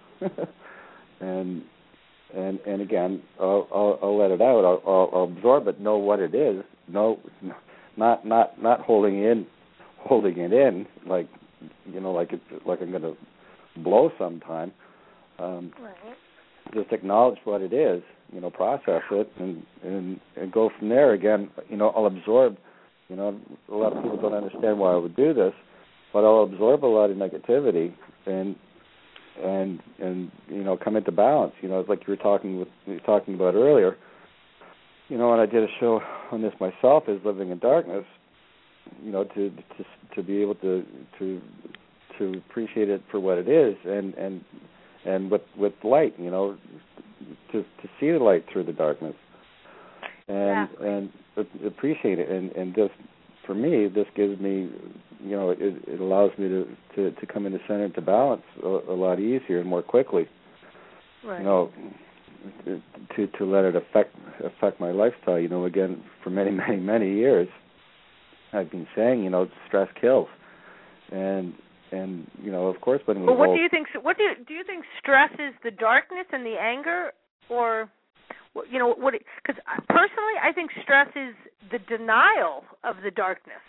and. And and again, I'll, I'll, I'll let it out. I'll, I'll, I'll absorb it. Know what it is. No, not not not holding in, holding it in like, you know, like it's like I'm going to blow sometime. Um, right. Just acknowledge what it is. You know, process it, and, and and go from there. Again, you know, I'll absorb. You know, a lot of people don't understand why I would do this, but I'll absorb a lot of negativity and. And and you know, come into balance. You know, like you were talking with you were talking about earlier. You know, and I did a show on this myself, is living in darkness. You know, to to to be able to to to appreciate it for what it is, and and and with with light. You know, to to see the light through the darkness, and exactly. and appreciate it. And and just for me, this gives me. You know, it, it allows me to, to, to come into center, to balance a, a lot easier and more quickly. Right. You know, to to let it affect affect my lifestyle. You know, again, for many, many, many years, I've been saying, you know, stress kills, and and you know, of course, when we. Well, what hold, do you think? What do you, do you think stress is the darkness and the anger, or you know, what? Because personally, I think stress is the denial of the darkness.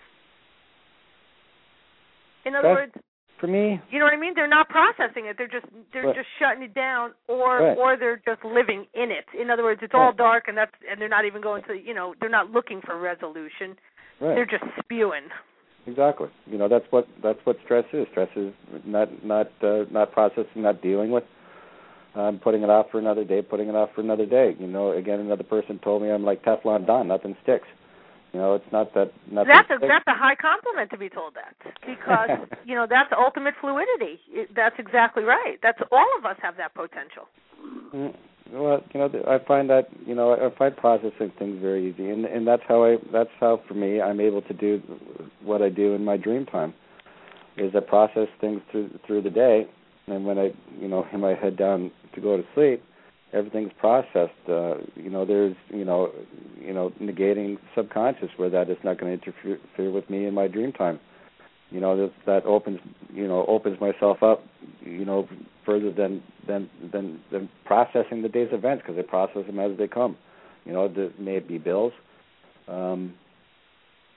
In other That's, words, for me, you know what I mean? They're not processing it. They're just they're right. just shutting it down, or Right. or they're just living in it. In other words, it's right. all dark, and that's and they're not even going to you know they're not looking for resolution. Right. They're just spewing. Exactly. You know, that's what that's what stress is. Stress is not not uh, not processing, not dealing with. Um, putting it off for another day, putting it off for another day. You know, again, another person told me I'm like Teflon Don, nothing sticks. You know, it's not that nothing That's a sticks. that's a high compliment to be told that, because you know that's ultimate fluidity. It, that's exactly right. That's all of us have that potential. Mm, well, you know, I find that you know I find processing things very easy, and and that's how I that's how for me I'm able to do what I do in my dream time, is I process things through through the day, and when I you know hit my head down to go to sleep, everything's processed. Uh, you know, there's you know, you know, negating subconscious where that is not going to interfere with me in my dream time. You know, that that opens you know opens myself up. You know, further than than than, than processing the day's events, because I process them as they come. You know, the, may it be bills, um,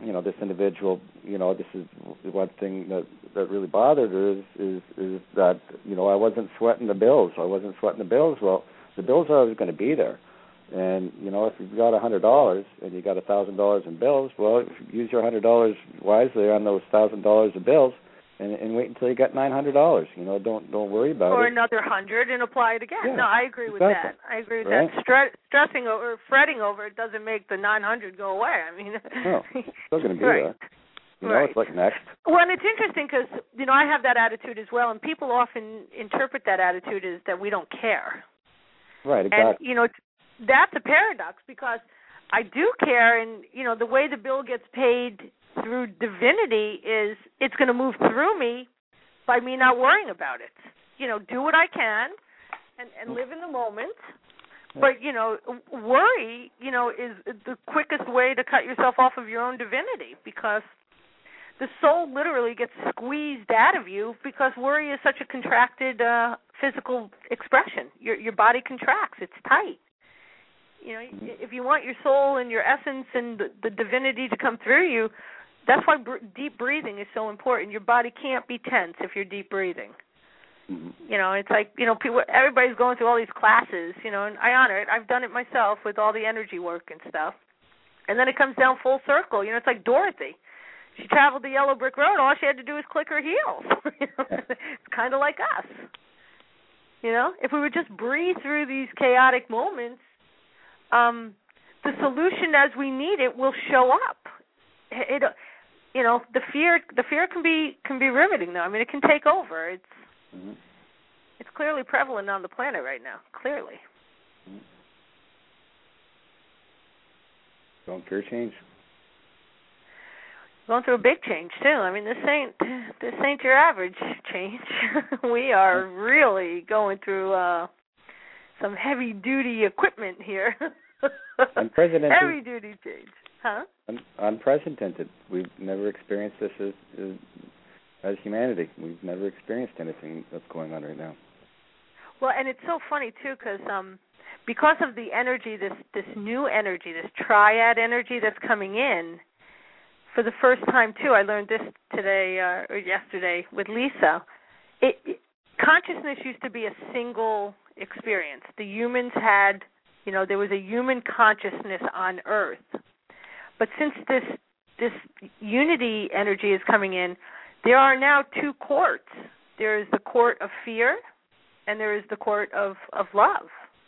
you know, this individual, you know, this is one thing that that really bothered her is is is that, you know, I wasn't sweating the bills. I wasn't sweating the bills. Well, the bills are always going to be there. And, you know, if you've got a hundred dollars and you got a thousand dollars in bills, well, if you use your hundred dollars wisely on those thousand dollars of bills, and, and wait until you get nine hundred dollars. You know, don't don't worry about or it. Or another hundred and apply it again. Yeah, no, I agree exactly. with that. I agree with right? that. Stre- stressing over, fretting over it doesn't make the nine hundred go away. I mean, no, it's still going to be right. there. You know, right. it's like next. Well, and it's interesting because, you know, I have that attitude as well, and people often interpret that attitude as that we don't care. Right, exactly. And, you know, that's a paradox because I do care, and, you know, the way the bill gets paid through divinity is it's going to move through me by me not worrying about it. You know, do what I can and, and live in the moment. But, you know, worry, you know, is the quickest way to cut yourself off of your own divinity because the soul literally gets squeezed out of you because worry is such a contracted uh, physical expression. Your your body contracts. It's tight. You know, if you want your soul and your essence and the, the divinity to come through you, that's why br- deep breathing is so important. Your body can't be tense if you're deep breathing. Mm-hmm. You know, it's like, you know, people, everybody's going through all these classes, you know, and I honor it. I've done it myself with all the energy work and stuff. And then it comes down full circle. You know, it's like Dorothy. She traveled the yellow brick road. All she had to do was click her heels. You know? It's kind of like us. You know, if we would just breathe through these chaotic moments, um, the solution as we need it will show up. It, it, you know, the fear, the fear can be can be riveting, though. I mean, it can take over. It's mm-hmm. it's clearly prevalent on the planet right now. Clearly. Mm-hmm. Don't fear change. Going through a big change too. I mean, this ain't this ain't your average change. We are really going through uh, some heavy duty equipment here. Unprecedented. Heavy duty change, huh? Un- unprecedented. We've never experienced this as, as as humanity. We've never experienced anything that's going on right now. Well, and it's so funny too, because um, because of the energy, this this new energy, this triad energy that's coming in. For the first time, too, I learned this today uh, or yesterday with Lisa. It, it, consciousness used to be a single experience. The humans had, you know, there was a human consciousness on Earth. But since this this unity energy is coming in, there are now two courts. There is the court of fear, and there is the court of, of love.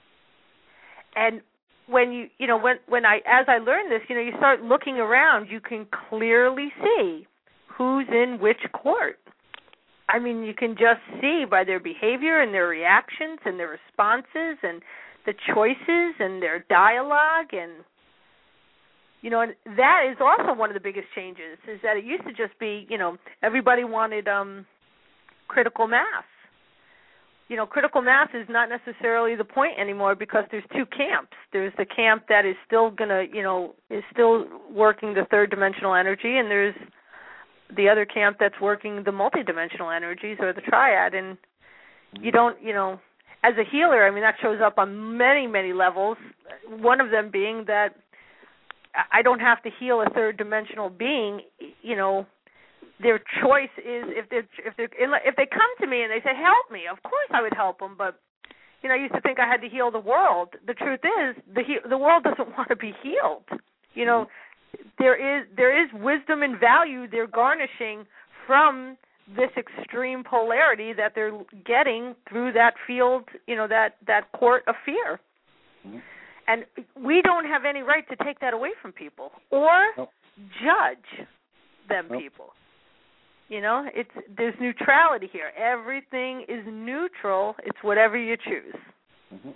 And When you, you know, when when I, as I learned this, you know, you start looking around, you can clearly see who's in which court. I mean, you can just see by their behavior and their reactions and their responses and the choices and their dialogue, and you know, and that is also one of the biggest changes. Is that it used to just be, you know, everybody wanted um, critical mass. You know, critical mass is not necessarily the point anymore because there's two camps. There's the camp that is still going to, you know, is still working the third dimensional energy, and there's the other camp that's working the multidimensional energies or the triad. And you don't, you know, as a healer, I mean, that shows up on many, many levels, one of them being that I don't have to heal a third dimensional being, you know. Their choice is if they if they if they come to me and they say help me, of course I would help them. But you know, I used to think I had to heal the world. The truth is, the the world doesn't want to be healed. You know, there is there is wisdom and value they're garnishing from this extreme polarity that they're getting through that field. You know, that that court of fear. Mm-hmm. And we don't have any right to take that away from people or nope. judge them nope. people. You know, it's there's neutrality here. Everything is neutral. It's whatever you choose. Mm-hmm.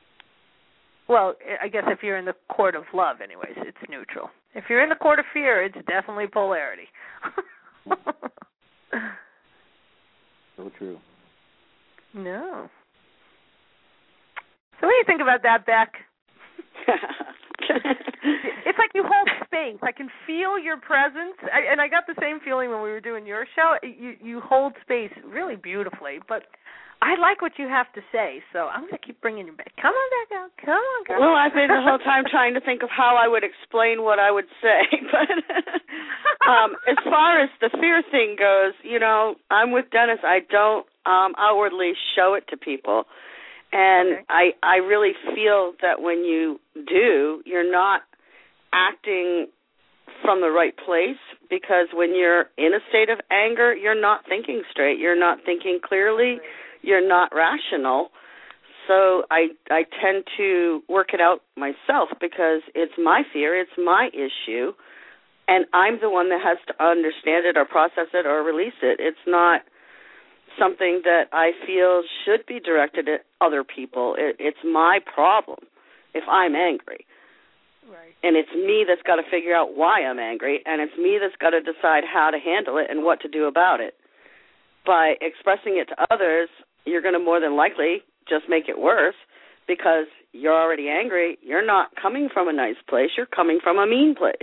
Well, I guess if you're in the court of love, anyways, it's neutral. If you're in the court of fear, it's definitely polarity. So true. No. So what do you think about that, Beck? It's like you hold space. I can feel your presence, I, and I got the same feeling when we were doing your show. You you hold space really beautifully, but I like what you have to say, so I'm going to keep bringing you back. Come on back out. Come on, girl. Well, I've been the whole time trying to think of how I would explain what I would say. But um, as far as the fear thing goes, you know, I'm with Dennis. I don't um, outwardly show it to people. And okay. I, I really feel that when you do, you're not acting from the right place, because when you're in a state of anger, you're not thinking straight. You're not thinking clearly. Right. You're not rational. So I I tend to work it out myself, because it's my fear, it's my issue, and I'm the one that has to understand it or process it or release it. It's not something that I feel should be directed at other people. It, it's my problem if I'm angry. Right. And it's me that's got to figure out why I'm angry, and it's me that's got to decide how to handle it and what to do about it. By expressing it to others, you're going to more than likely just make it worse, because you're already angry. You're not coming from a nice place. You're coming from a mean place.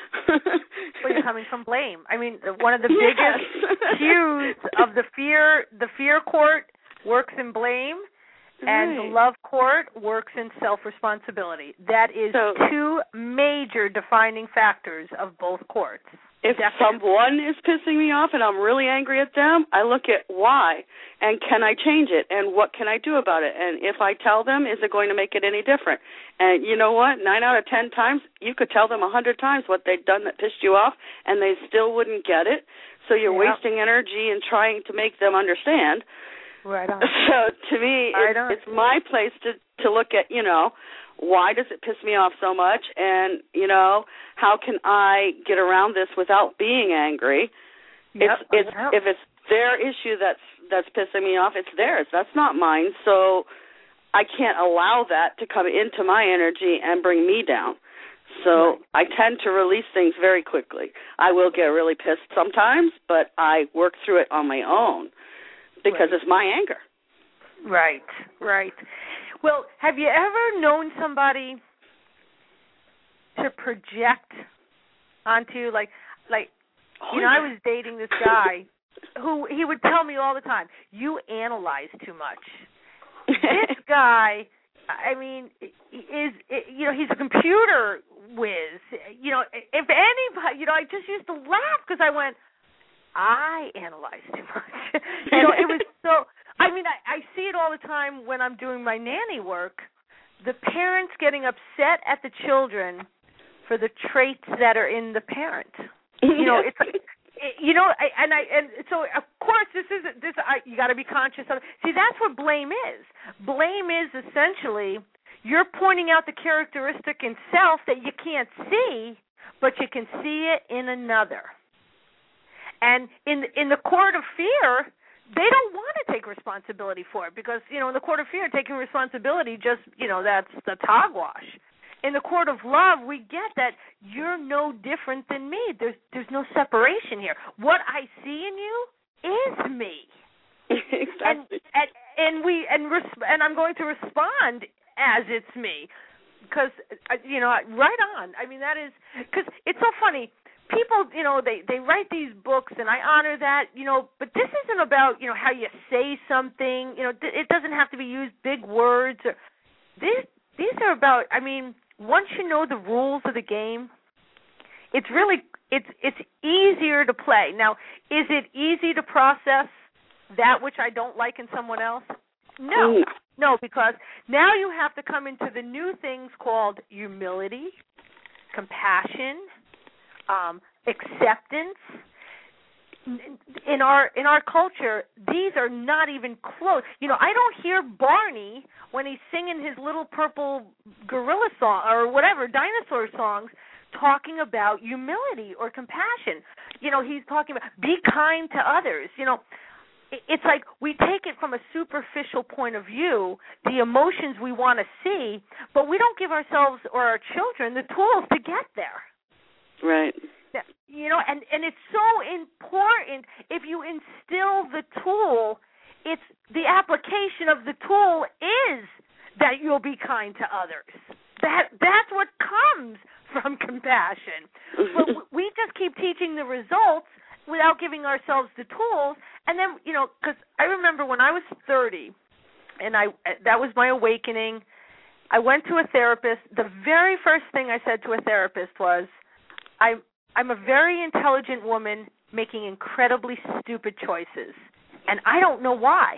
Well, you're coming from blame. I mean, one of the biggest yes. cues of the fear, the fear court works in blame, and right. the love court works in self-responsibility. That is so, two major defining factors of both courts. If Definitely. someone is pissing me off and I'm really angry at them, I look at why, and can I change it, and what can I do about it? And if I tell them, is it going to make it any different? And you know what? Nine out of ten times, you could tell them a hundred times what they'd done that pissed you off, and they still wouldn't get it. So you're yep. wasting energy in trying to make them understand. Right on. So to me, right it's, it's my place to, to look at, you know, why does it piss me off so much? And, you know, how can I get around this without being angry? Yep. It's, it's, yep. If it's their issue that's that's pissing me off, it's theirs. That's not mine. So I can't allow that to come into my energy and bring me down. So right. I tend to release things very quickly. I will get really pissed sometimes, but I work through it on my own, because right. it's my anger. Right, right. Well, have you ever known somebody to project onto, like, like oh, you know, yeah. I was dating this guy who he would tell me all the time, you analyze too much. This guy, I mean, is, you know, he's a computer whiz. You know, if anybody, you know, I just used to laugh because I went, I analyze too much. You know, it was so, I mean, I, I see it all the time when I'm doing my nanny work, the parents getting upset at the children for the traits that are in the parent. You know, it's like, you know, I, and I and so of course this isn't this. I, you got to be conscious of. See, that's what blame is. Blame is essentially you're pointing out the characteristic in self that you can't see, but you can see it in another. And in in the court of fear, they don't want to take responsibility for it, because, you know, in the court of fear, taking responsibility just, you know, that's that's hogwash. In the court of love, we get that you're no different than me. There's there's no separation here. What I see in you is me. Exactly. And and, and we and res- and I'm going to respond as it's me, because you know, right on. I mean, that is because it's so funny. People, you know, they, they write these books, and I honor that, you know, but this isn't about, you know, how you say something. You know, it doesn't have to be used big words. Or, these these are about, I mean, once you know the rules of the game, it's really, it's it's easier to play. Now, is it easy to process that which I don't like in someone else? No. No, because now you have to come into the new things called humility, compassion, Um, acceptance. In our in our culture, these are not even close. You know, I don't hear Barney when he's singing his little purple gorilla song or whatever, dinosaur songs, talking about humility or compassion. You know, he's talking about be kind to others. You know, it's like we take it from a superficial point of view, the emotions we want to see, but we don't give ourselves or our children the tools to get there. Right. You know, and, and it's so important if you instill the tool, it's the application of the tool is that you'll be kind to others. That that's what comes from compassion. But we just keep teaching the results without giving ourselves the tools, and then, you know, because I remember when I was thirty, and I that was my awakening. I went to a therapist. The very first thing I said to a therapist was, I'm, I'm a very intelligent woman making incredibly stupid choices, and I don't know why.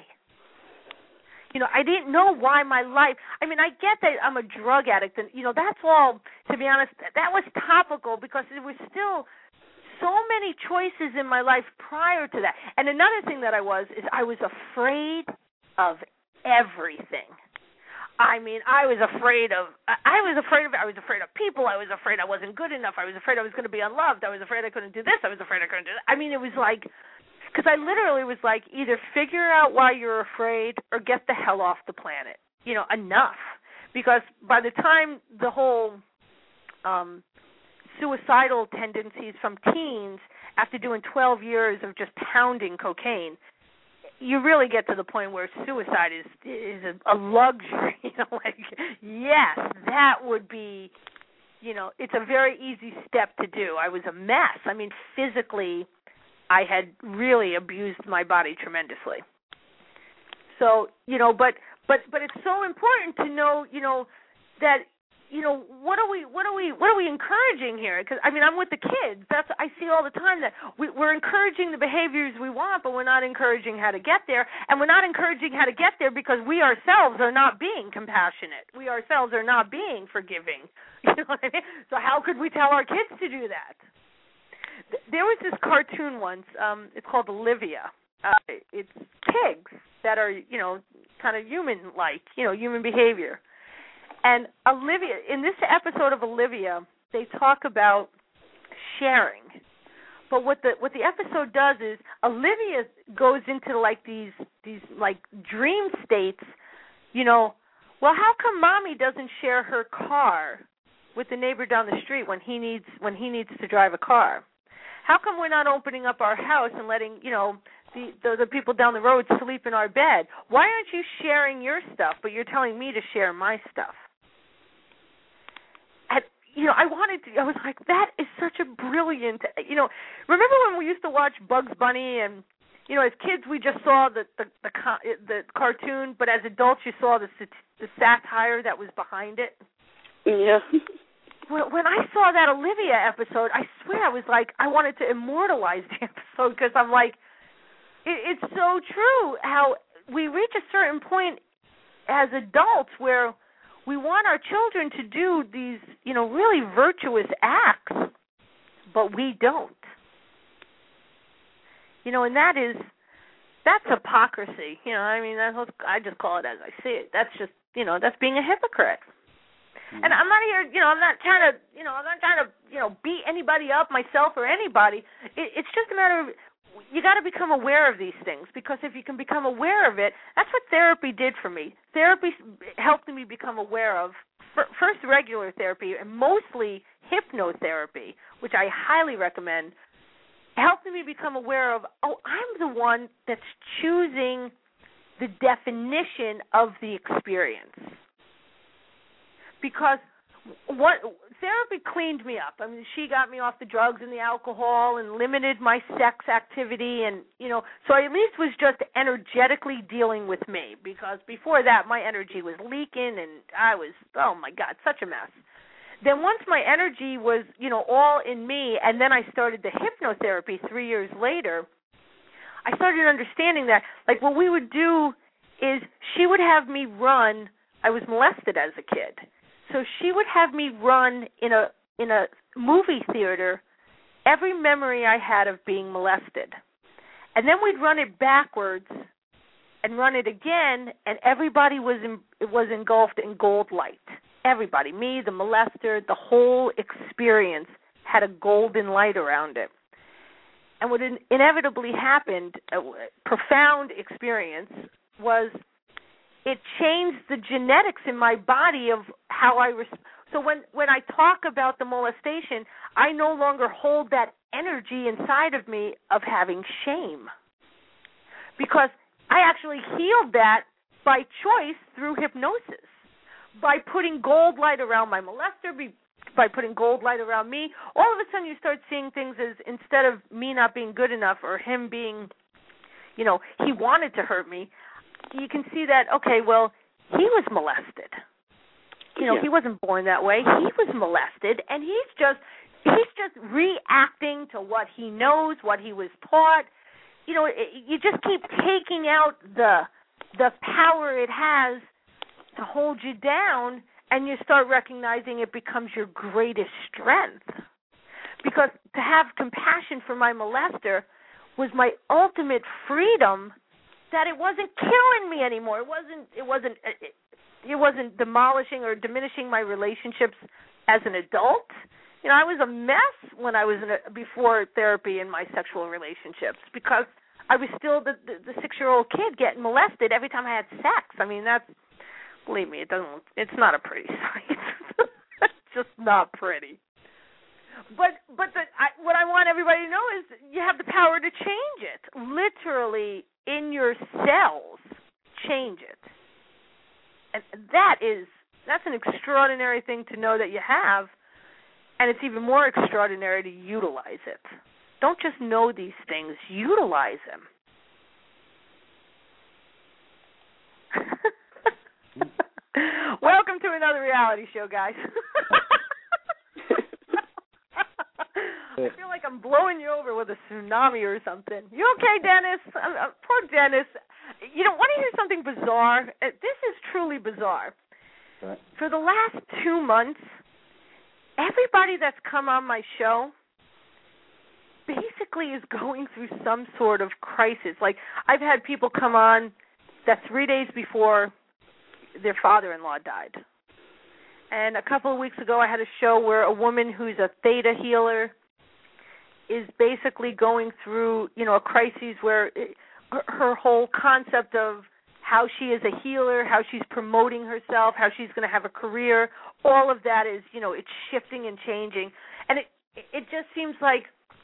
You know, I didn't know why my life, I mean, I get that I'm a drug addict, and, you know, that's all, to be honest, that was topical because there was still so many choices in my life prior to that. And another thing that I was is I was afraid of everything. I mean, I was afraid of, I was afraid of, I was afraid of people. I was afraid I wasn't good enough. I was afraid I was going to be unloved. I was afraid I couldn't do this. I was afraid I couldn't do that. I mean, it was like, because I literally was like, either figure out why you're afraid or get the hell off the planet. You know, enough. Because by the time the whole um, suicidal tendencies from teens, after doing twelve years of just pounding cocaine, you really get to the point where suicide is is a, a luxury. You know, like, yes, that would be, you know, it's a very easy step to do. I was a mess. I mean, physically, I had really abused my body tremendously. So, you know, but but but it's so important to know, you know, that, you know, what are we what are we what are we encouraging here? Because I mean, I'm with the kids. That's I see all the time that we, we're encouraging the behaviors we want, but we're not encouraging how to get there, and we're not encouraging how to get there because we ourselves are not being compassionate. We ourselves are not being forgiving. You know what I mean? So how could we tell our kids to do that? There was this cartoon once. Um, it's called Olivia. Uh, it's pigs that are, you know, kind of human-like, you know, human behavior. And Olivia, in this episode of Olivia, they talk about sharing. But what the what the episode does is Olivia goes into like these these like dream states. You know, well, how come Mommy doesn't share her car with the neighbor down the street when he needs when he needs to drive a car? How come we're not opening up our house and letting, you know, the, the the people down the road sleep in our bed? Why aren't you sharing your stuff, but you're telling me to share my stuff? And, you know, I wanted to, I was like, that is such a brilliant, you know, remember when we used to watch Bugs Bunny and, you know, as kids we just saw the the the, the cartoon, but as adults you saw the, the satire that was behind it? Yeah. When I saw that Olivia episode, I swear I was like, I wanted to immortalize the episode because I'm like, it, it's so true how we reach a certain point as adults where we want our children to do these, you know, really virtuous acts, but we don't. You know, and that is, that's hypocrisy. You know, I mean, that's what, I just call it as I see it. That's just, you know, that's being a hypocrite. And I'm not here, you know, I'm not trying to, you know, I'm not trying to, you know, beat anybody up, myself or anybody. It, it's just a matter of, you got to become aware of these things, because if you can become aware of it, that's what therapy did for me. Therapy helped me become aware of, first regular therapy, and mostly hypnotherapy, which I highly recommend, helped me become aware of, oh, I'm the one that's choosing the definition of the experience. Because what therapy cleaned me up. I mean, she got me off the drugs and the alcohol and limited my sex activity, and, you know, so I at least was just energetically dealing with me, because before that my energy was leaking and I was, oh my God, such a mess. Then once my energy was, you know, all in me, and then I started the hypnotherapy three years later, I started understanding that, like, what we would do is she would have me run. I was molested as a kid. So she would have me run in a in a movie theater every memory I had of being molested. And then we'd run it backwards and run it again, and everybody was in, was engulfed in gold light. Everybody, me, the molester, the whole experience had a golden light around it. And what in, inevitably happened, a profound experience, was it changed the genetics in my body of how I res- so when when I talk about the molestation, I no longer hold that energy inside of me of having shame, because I actually healed that by choice through hypnosis, by putting gold light around my molester, by putting gold light around me. All of a sudden you start seeing things as, instead of me not being good enough or him being, you know, he wanted to hurt me, you can see that, okay, well, he was molested. You know, yeah. he wasn't born that way. He was molested, and he's just he's just reacting to what he knows, what he was taught. You know, it, you just keep taking out the the power it has to hold you down, and you start recognizing it becomes your greatest strength. Because to have compassion for my molester was my ultimate freedom, that it wasn't killing me anymore. It wasn't. It wasn't. It, it wasn't demolishing or diminishing my relationships as an adult. You know, I was a mess when I was in a, before therapy in my sexual relationships, because I was still the, the, the six-year-old kid getting molested every time I had sex. I mean, that's, believe me, it doesn't. It's not a pretty sight. It's just not pretty. But but the, I, what I want everybody to know is you have the power to change it. Literally, in your cells, change it. And that is, that's an extraordinary thing to know that you have, and it's even more extraordinary to utilize it. Don't just know these things, utilize them. Welcome to another reality show, guys. I feel like I'm blowing you over with a tsunami or something. You okay, Dennis? Uh, poor Dennis. You know, want to hear something bizarre? Uh, this is truly bizarre. Right. For the last two months, everybody that's come on my show basically is going through some sort of crisis. Like, I've had people come on that three days before their father-in-law died. And a couple of weeks ago, I had a show where a woman who's a theta healer is basically going through, you know, a crisis where it, her whole concept of how she is a healer, how she's promoting herself, how she's going to have a career, all of that is, you know, it's shifting and changing. And it it just seems like,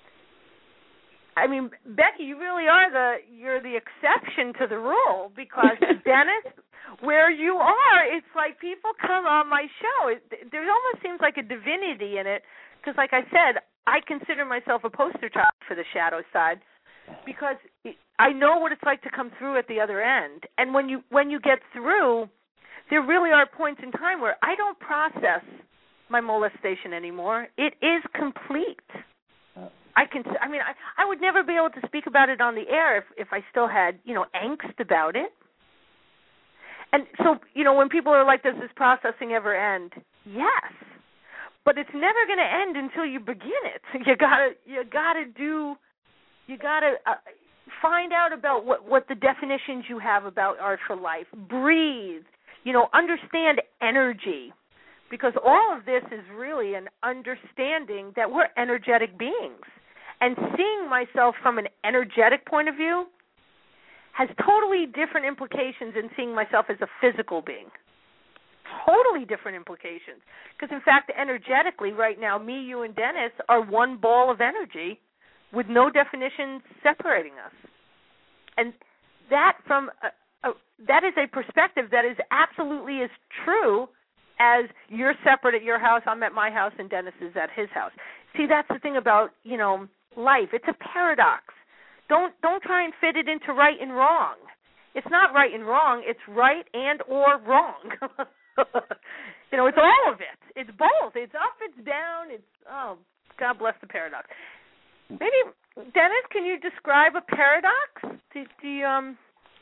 I mean, Becky, you really are the, you're the exception to the rule, because Dennis, where you are, it's like people come on my show. It, there almost seems like a divinity in it, because like I said, I consider myself a poster child for the shadow side, because I know what it's like to come through at the other end. And when you when you get through, there really are points in time where I don't process my molestation anymore. It is complete. I can. I mean, I, I would never be able to speak about it on the air if, if I still had, you know, angst about it. And so, you know, when people are like, does this processing ever end? Yes. But it's never going to end until you begin it. You gotta, you gotta do, you gotta uh, find out about what, what the definitions you have about art for life. Breathe. You know, understand energy, because all of this is really an understanding that we're energetic beings, and seeing myself from an energetic point of view has totally different implications than seeing myself as a physical being. Totally different implications. Because, in fact, energetically right now, me, you, and Dennis are one ball of energy with no definition separating us. And that from a, a, that is a perspective that is absolutely as true as you're separate at your house, I'm at my house, and Dennis is at his house. See, that's the thing about, you know, life. It's a paradox. Don't don't try and fit it into right and wrong. It's not right and wrong. It's right and or wrong. You know, it's all of it. It's both. It's up, it's down. It's, oh, God bless the paradox. Maybe, Dennis, can you describe a paradox? Do, do you, um...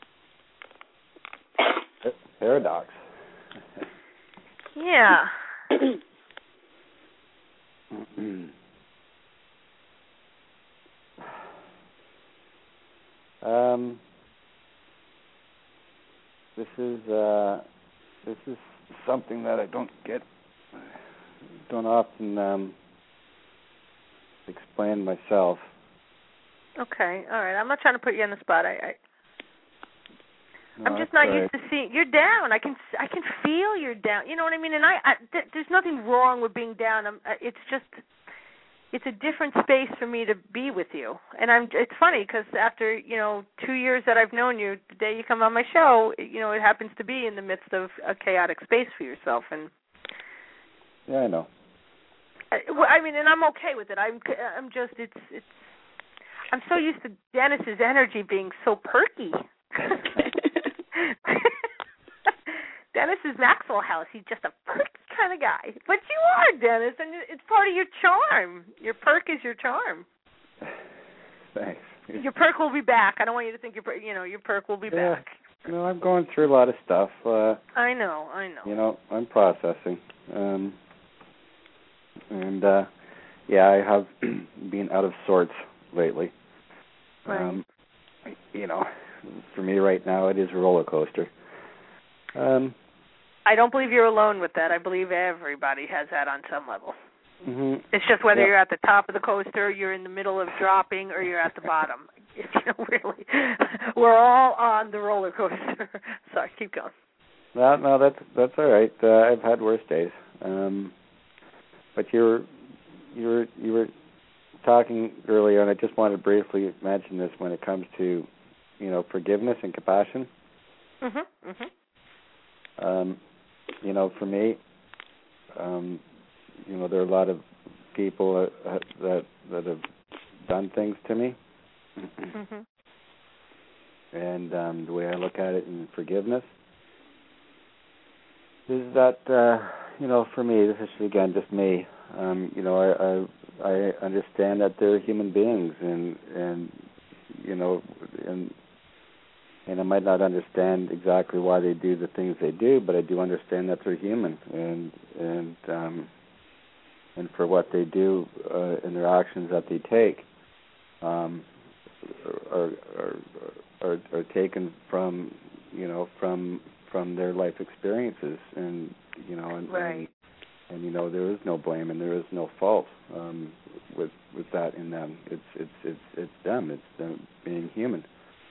Paradox. Yeah. um, this is uh, this is something that I don't get, don't often um, explain myself. Okay, all right. I'm not trying to put you on the spot. I, I No, I'm just not right. used to seeing you're down. I can I can feel you're down. You know what I mean? And I, I th- there's nothing wrong with being down. I'm, uh, it's just it's a different space for me to be with you. And I'm it's funny because after, you know, two years that I've known you, the day you come on my show, you know, it happens to be in the midst of a chaotic space for yourself. And yeah, I know. I, well, I mean, and I'm okay with it. I'm I'm just it's it's. I'm so used to Dennis's energy being so perky. Dennis is Maxwell House. He's just a perky kind of guy. But you are, Dennis, and it's part of your charm. Your perk is your charm. Thanks. Your perk will be back. I don't want you to think your, you know, your perk will be yeah. back. No, I'm going through a lot of stuff. Uh, I know, I know. You know, I'm processing. Um, and, uh, yeah, I have been out of sorts lately. Right. Um, you know, for me right now, it is a roller coaster. Um, I don't believe you're alone with that. I believe everybody has that on some level. Mm-hmm. It's just whether yep. you're at the top of the coaster, you're in the middle of dropping, or you're at the bottom. You know, really, we're all on the roller coaster. Sorry, keep going. No, no, that's that's all right. Uh, I've had worse days. Um, but you were you were you were talking earlier, and I just wanted to briefly mention this when it comes to, you know, forgiveness and compassion. Mhm. Mhm. Um, you know, for me, um, you know, there are a lot of people that that, that have done things to me, mm-hmm. and um, the way I look at it in forgiveness is that, uh, you know, for me, this is again just me. Um, you know, I, I I understand that they're human beings, and and you know, and and I might not understand exactly why they do the things they do, but I do understand that they're human, and and um, and for what they do uh, and their actions that they take um, are, are are are taken from you know from from their life experiences, and you know and, right. and and you know there is no blame and there is no fault um, with with that in them. It's it's it's it's them. It's them being human,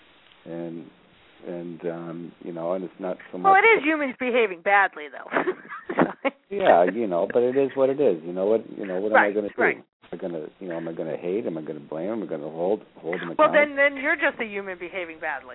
and and um, you know, and it's not so much. Well, it is humans behaving badly, though. Yeah, you know, but it is what it is. You know what? You know what right, am I going to do? Right. Am I going to, you know, am I going to hate? Am I going to blame? Am I going to hold hold them accountable? Well, then then you're just a human behaving badly.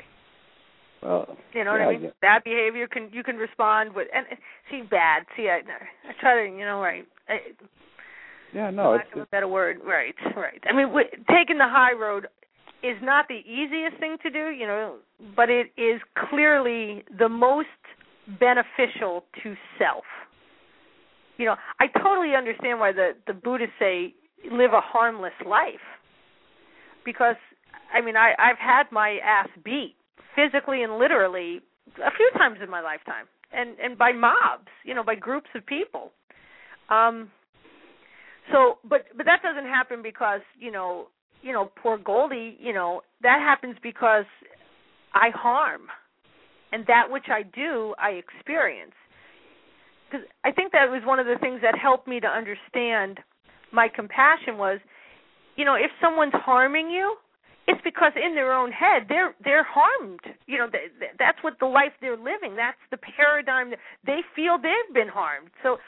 Well, you know yeah, what I mean? yeah. Bad behavior can you can respond with and see bad. See, I, I try to you know right. I, yeah, no, lack it's of a better word. Right, right. I mean, w- taking the high road is not the easiest thing to do, you know, but it is clearly the most beneficial to self. You know, I totally understand why the, the Buddhists say live a harmless life. Because, I mean, I, I've had my ass beat, physically and literally, a few times in my lifetime. And, and by mobs, you know, by groups of people. Um, so, but but that doesn't happen because, you know, you know, poor Goldie, you know, that happens because I harm. And that which I do, I experience. Because I think that was one of the things that helped me to understand my compassion was, you know, if someone's harming you, it's because in their own head they're they're harmed. You know, they, that's what the life they're living. That's the paradigm that they feel they've been harmed. So,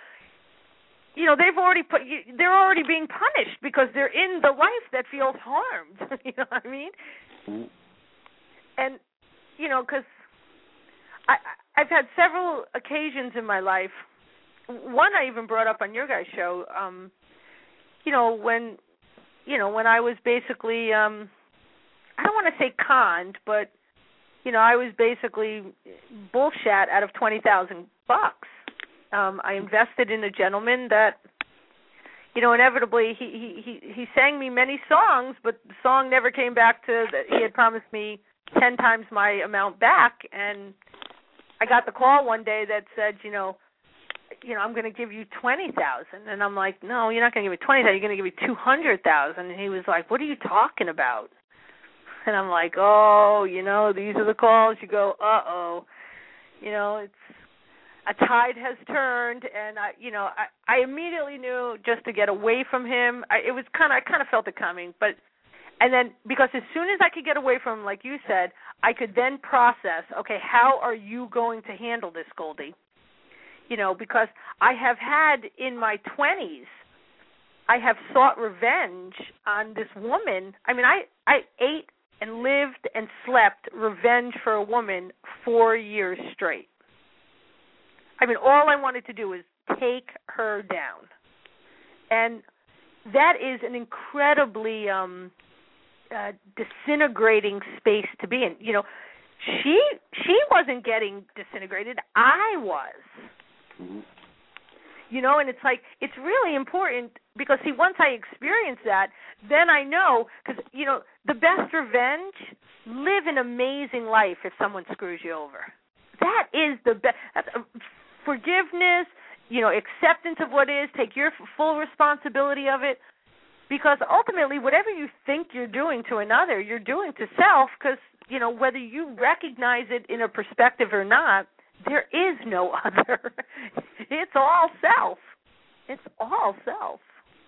you know, they've already put they're already being punished because they're in the life that feels harmed. You know what I mean? Mm-hmm. And you know, because I I've had several occasions in my life. One I even brought up on your guys' show. Um, you know, when you know when I was basically um, I don't want to say conned, but you know I was basically bullshit out of twenty thousand bucks. Um, I invested in a gentleman that, you know, inevitably he, he he he sang me many songs, but the song never came back to that he had promised me ten times my amount back, and I got the call one day that said, you know, you know, I'm going to give you twenty thousand, and I'm like, no, you're not going to give me twenty thousand, you're going to give me two hundred thousand, and he was like, what are you talking about? And I'm like, oh, you know, these are the calls. You go, uh oh, you know, it's a tide has turned, and I, you know, I, I immediately knew just to get away from him. I, it was kind of, I kind of felt it coming, but. And then, because as soon as I could get away from him, like you said, I could then process, okay, how are you going to handle this, Goldie? You know, because I have had in my twenties, I have sought revenge on this woman. I mean, I, I ate and lived and slept revenge for a woman four years straight. I mean, all I wanted to do was take her down. And that is an incredibly... Um, uh, disintegrating space to be in. You know, she she wasn't getting disintegrated. I was. Mm-hmm. You know, and it's like, it's really important because, see, once I experience that, then I know, because, you know, the best revenge, live an amazing life if someone screws you over. That is the best. Uh, forgiveness, you know, acceptance of what is, take your f- full responsibility of it, because ultimately whatever you think you're doing to another, you're doing to self, because, you know, whether you recognize it in a perspective or not, there is no other. It's all self. It's all self.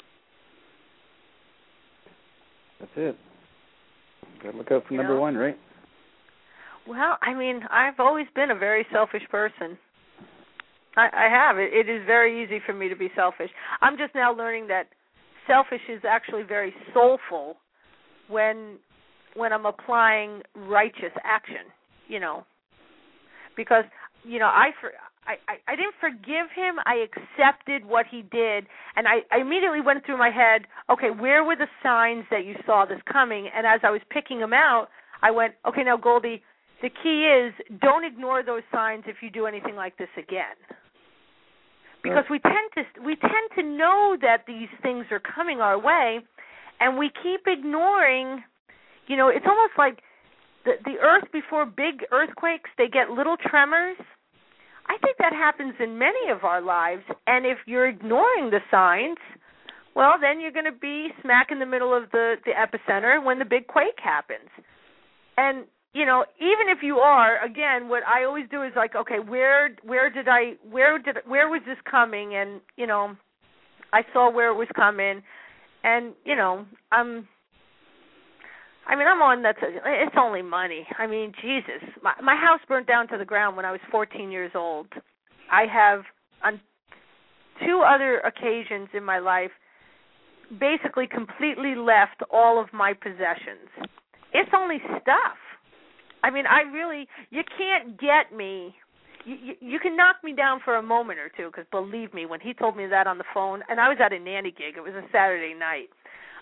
That's it. Gotta look out for you number know? one, right? Well, I mean, I've always been a very selfish person. I, I have. It, it is very easy for me to be selfish. I'm just now learning that selfish is actually very soulful when when I'm applying righteous action, you know. Because, you know, I, for, I, I, I didn't forgive him. I accepted what he did. And I, I immediately went through my head, okay, where were the signs that you saw this coming? And as I was picking them out, I went, okay, now, Goldie, the key is don't ignore those signs if you do anything like this again. Because we tend to we tend to know that these things are coming our way, and we keep ignoring, you know, it's almost like The, the earth before big earthquakes, they get little tremors. I think that happens in many of our lives, and if you're ignoring the signs, well, then you're going to be smack in the middle of the, the epicenter when the big quake happens. And, you know, even if you are, again, what I always do is like, okay, where where did I, where did, where was this coming? And, you know, I saw where it was coming, and, you know, I'm... I mean, I'm on, that's, a, it's only money. I mean, Jesus. My, my house burnt down to the ground when I was fourteen years old. I have, on two other occasions in my life, basically completely left all of my possessions. It's only stuff. I mean, I really, you can't get me. You, you, you can knock me down for a moment or two, because believe me, when he told me that on the phone, and I was at a nanny gig, it was a Saturday night,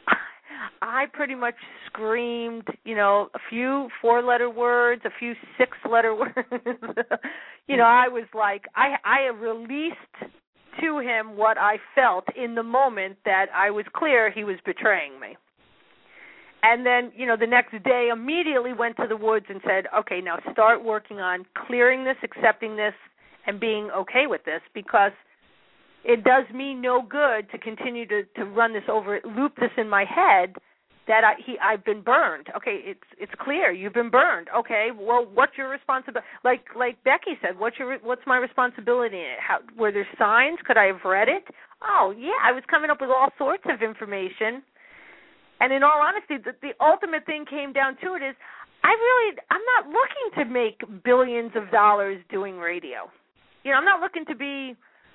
I pretty much screamed, you know, a few four-letter words, a few six-letter words. You know, I was like, I, I released to him what I felt in the moment that I was clear he was betraying me. And then, you know, the next day immediately went to the woods and said, okay, now start working on clearing this, accepting this, and being okay with this, because it does me no good to continue to, to run this over, loop this in my head that I, he, I've been burned. Okay, it's it's clear you've been burned. Okay, well, what's your responsibility? Like like Becky said, what's your what's my responsibility in it? How, were there signs? Could I have read it? Oh yeah, I was coming up with all sorts of information. And in all honesty, the, the ultimate thing came down to it is, I really I'm not looking to make billions of dollars doing radio. You know, I'm not looking to be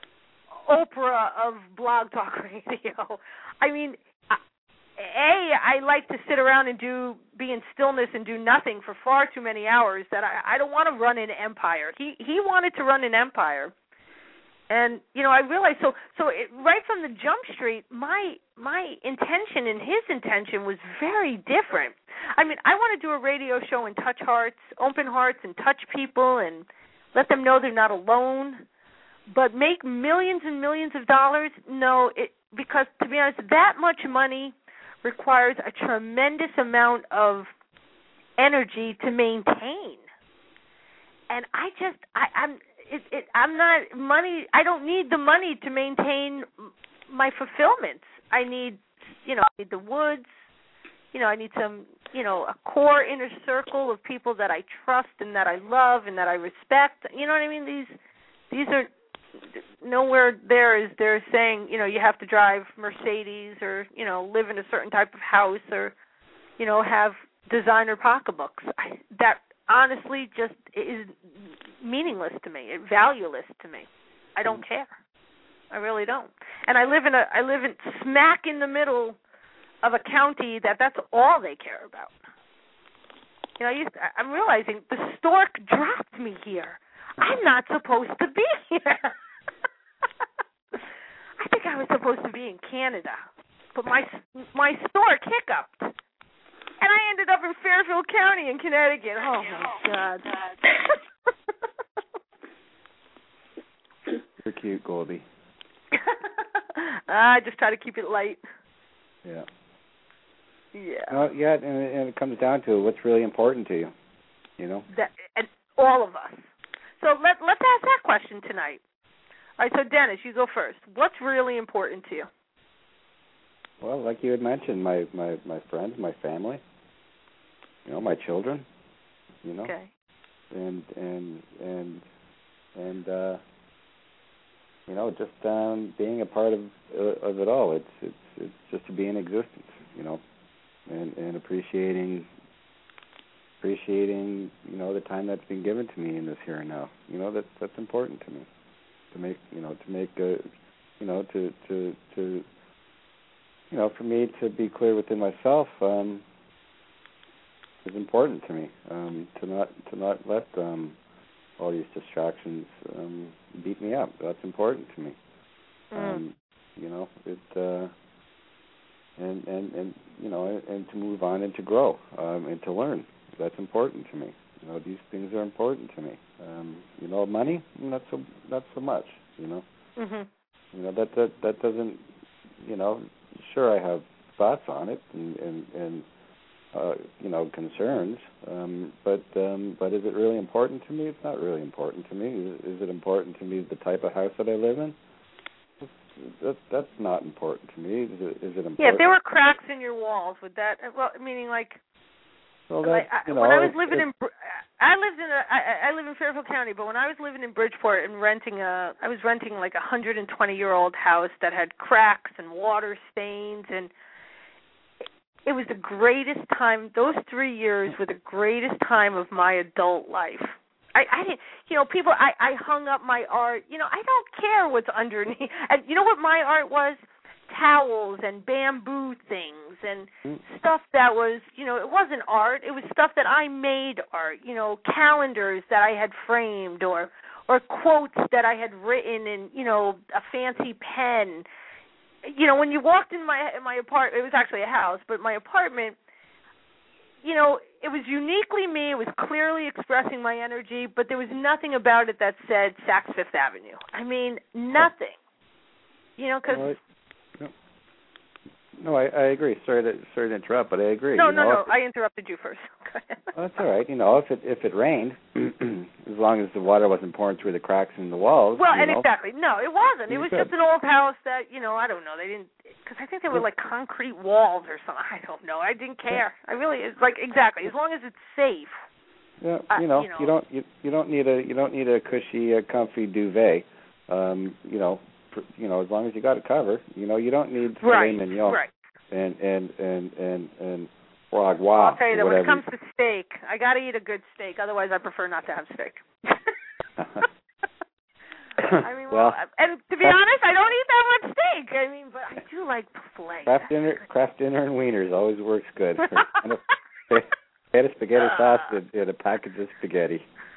Oprah of Blog Talk Radio. I mean, A, I like to sit around and do be in stillness and do nothing for far too many hours that I, I don't want to run an empire. He he wanted to run an empire. And, you know, I realized, so so it, right from the jump street, my my intention and his intention was very different. I mean, I want to do a radio show and touch hearts, open hearts, and touch people and let them know they're not alone. But make millions and millions of dollars? No, it, because, to be honest, that much money requires a tremendous amount of energy to maintain. And I just, I, I'm, it, it, I'm not money. I don't need the money to maintain my fulfillments. I need, you know, I need the woods. You know, I need some, you know, a core inner circle of people that I trust and that I love and that I respect. You know what I mean? These, these are. Nowhere there is there saying, you know, you have to drive Mercedes or, you know, live in a certain type of house or, you know, have designer pocketbooks. I, that honestly just is meaningless to me, valueless to me. I don't care. I really don't. And I live in a I live in smack in the middle of a county that that's all they care about. You know, I used to, I'm realizing the stork dropped me here. I'm not supposed to be here. I think I was supposed to be in Canada, but my my stork hiccuped, and I ended up in Fairfield County in Connecticut. Oh my God. You're cute, Goldie. I just try to keep it light. Yeah. Yeah. Well, yeah, and, and it comes down to what's really important to you. You know. That, and all of us. So let let's ask that question tonight. All right. So Dennis, you go first. What's really important to you? Well, like you had mentioned, my my my friends, my family. You know, my children. You know. Okay. And and and and. uh You know, just um, being a part of uh, of it all. It's it's it's just to be in existence, you know, and and appreciating appreciating you know the time that's been given to me in this here and now. You know, that's that's important to me. To make you know to make a, you know to to to you know for me to be clear within myself um, is important to me. Um, to not to not let um, all these distractions um, beat me up. That's important to me. Mm. Um, you know, it uh, and and and you know, and, and to move on and to grow um, and to learn. That's important to me. You know, these things are important to me. Um, you know, money, not so not so much. You know, Mhm. you know that that that doesn't. You know, sure, I have thoughts on it and and. and Uh, you know, concerns, um, but um, but is it really important to me? It's not really important to me. Is, is it important to me the type of house that I live in? That, that's not important to me. Is it, is it important? Yeah, if there were cracks in your walls, would that? Well, meaning like. Well, like that, I, you know, when I was it's, living it's, in, I lived in a, I, I live in Fairfield County, but when I was living in Bridgeport and renting a, I was renting like a hundred and twenty year old house that had cracks and water stains and. It was the greatest time. Those three years were the greatest time of my adult life. I, I didn't, you know, people. I, I hung up my art. You know, I don't care what's underneath. And you know what my art was? Towels and bamboo things and stuff that was, you know, it wasn't art. It was stuff that I made art. You know, calendars that I had framed or or quotes that I had written in, you know, a fancy pen. You know, when you walked in my in my apartment, it was actually a house, but my apartment, you know, it was uniquely me. It was clearly expressing my energy, but there was nothing about it that said Saks Fifth Avenue. I mean, nothing. You know, because... No, no I, I agree. Sorry to sorry to interrupt, but I agree. No, you no, know, no. I interrupted you first. Well, that's all right. You know, if it if it rained, as long as the water wasn't pouring through the cracks in the walls. Well, you and know, exactly. No, it wasn't. It was good. just an old house that, you know, I don't know. They didn't, because I think they were like concrete walls or something. I don't know. I didn't care. I really, it's like, exactly. As long as it's safe. Yeah, uh, you know, you know, you don't you, you don't need a you don't need a cushy, uh, comfy duvet. Um, you know, pr- you know, as long as you got a cover. You know, you don't need filet right, mignon right. and and and and and foie gras. I'll tell you that when it comes to steak, I got to eat a good steak. Otherwise, I prefer not to have steak. I mean, well, well, and to be honest, I don't eat that much steak. I mean, but I do like filet. Kraft dinner, Kraft dinner, and wieners always works good. Get a spaghetti sauce and, and a package of spaghetti.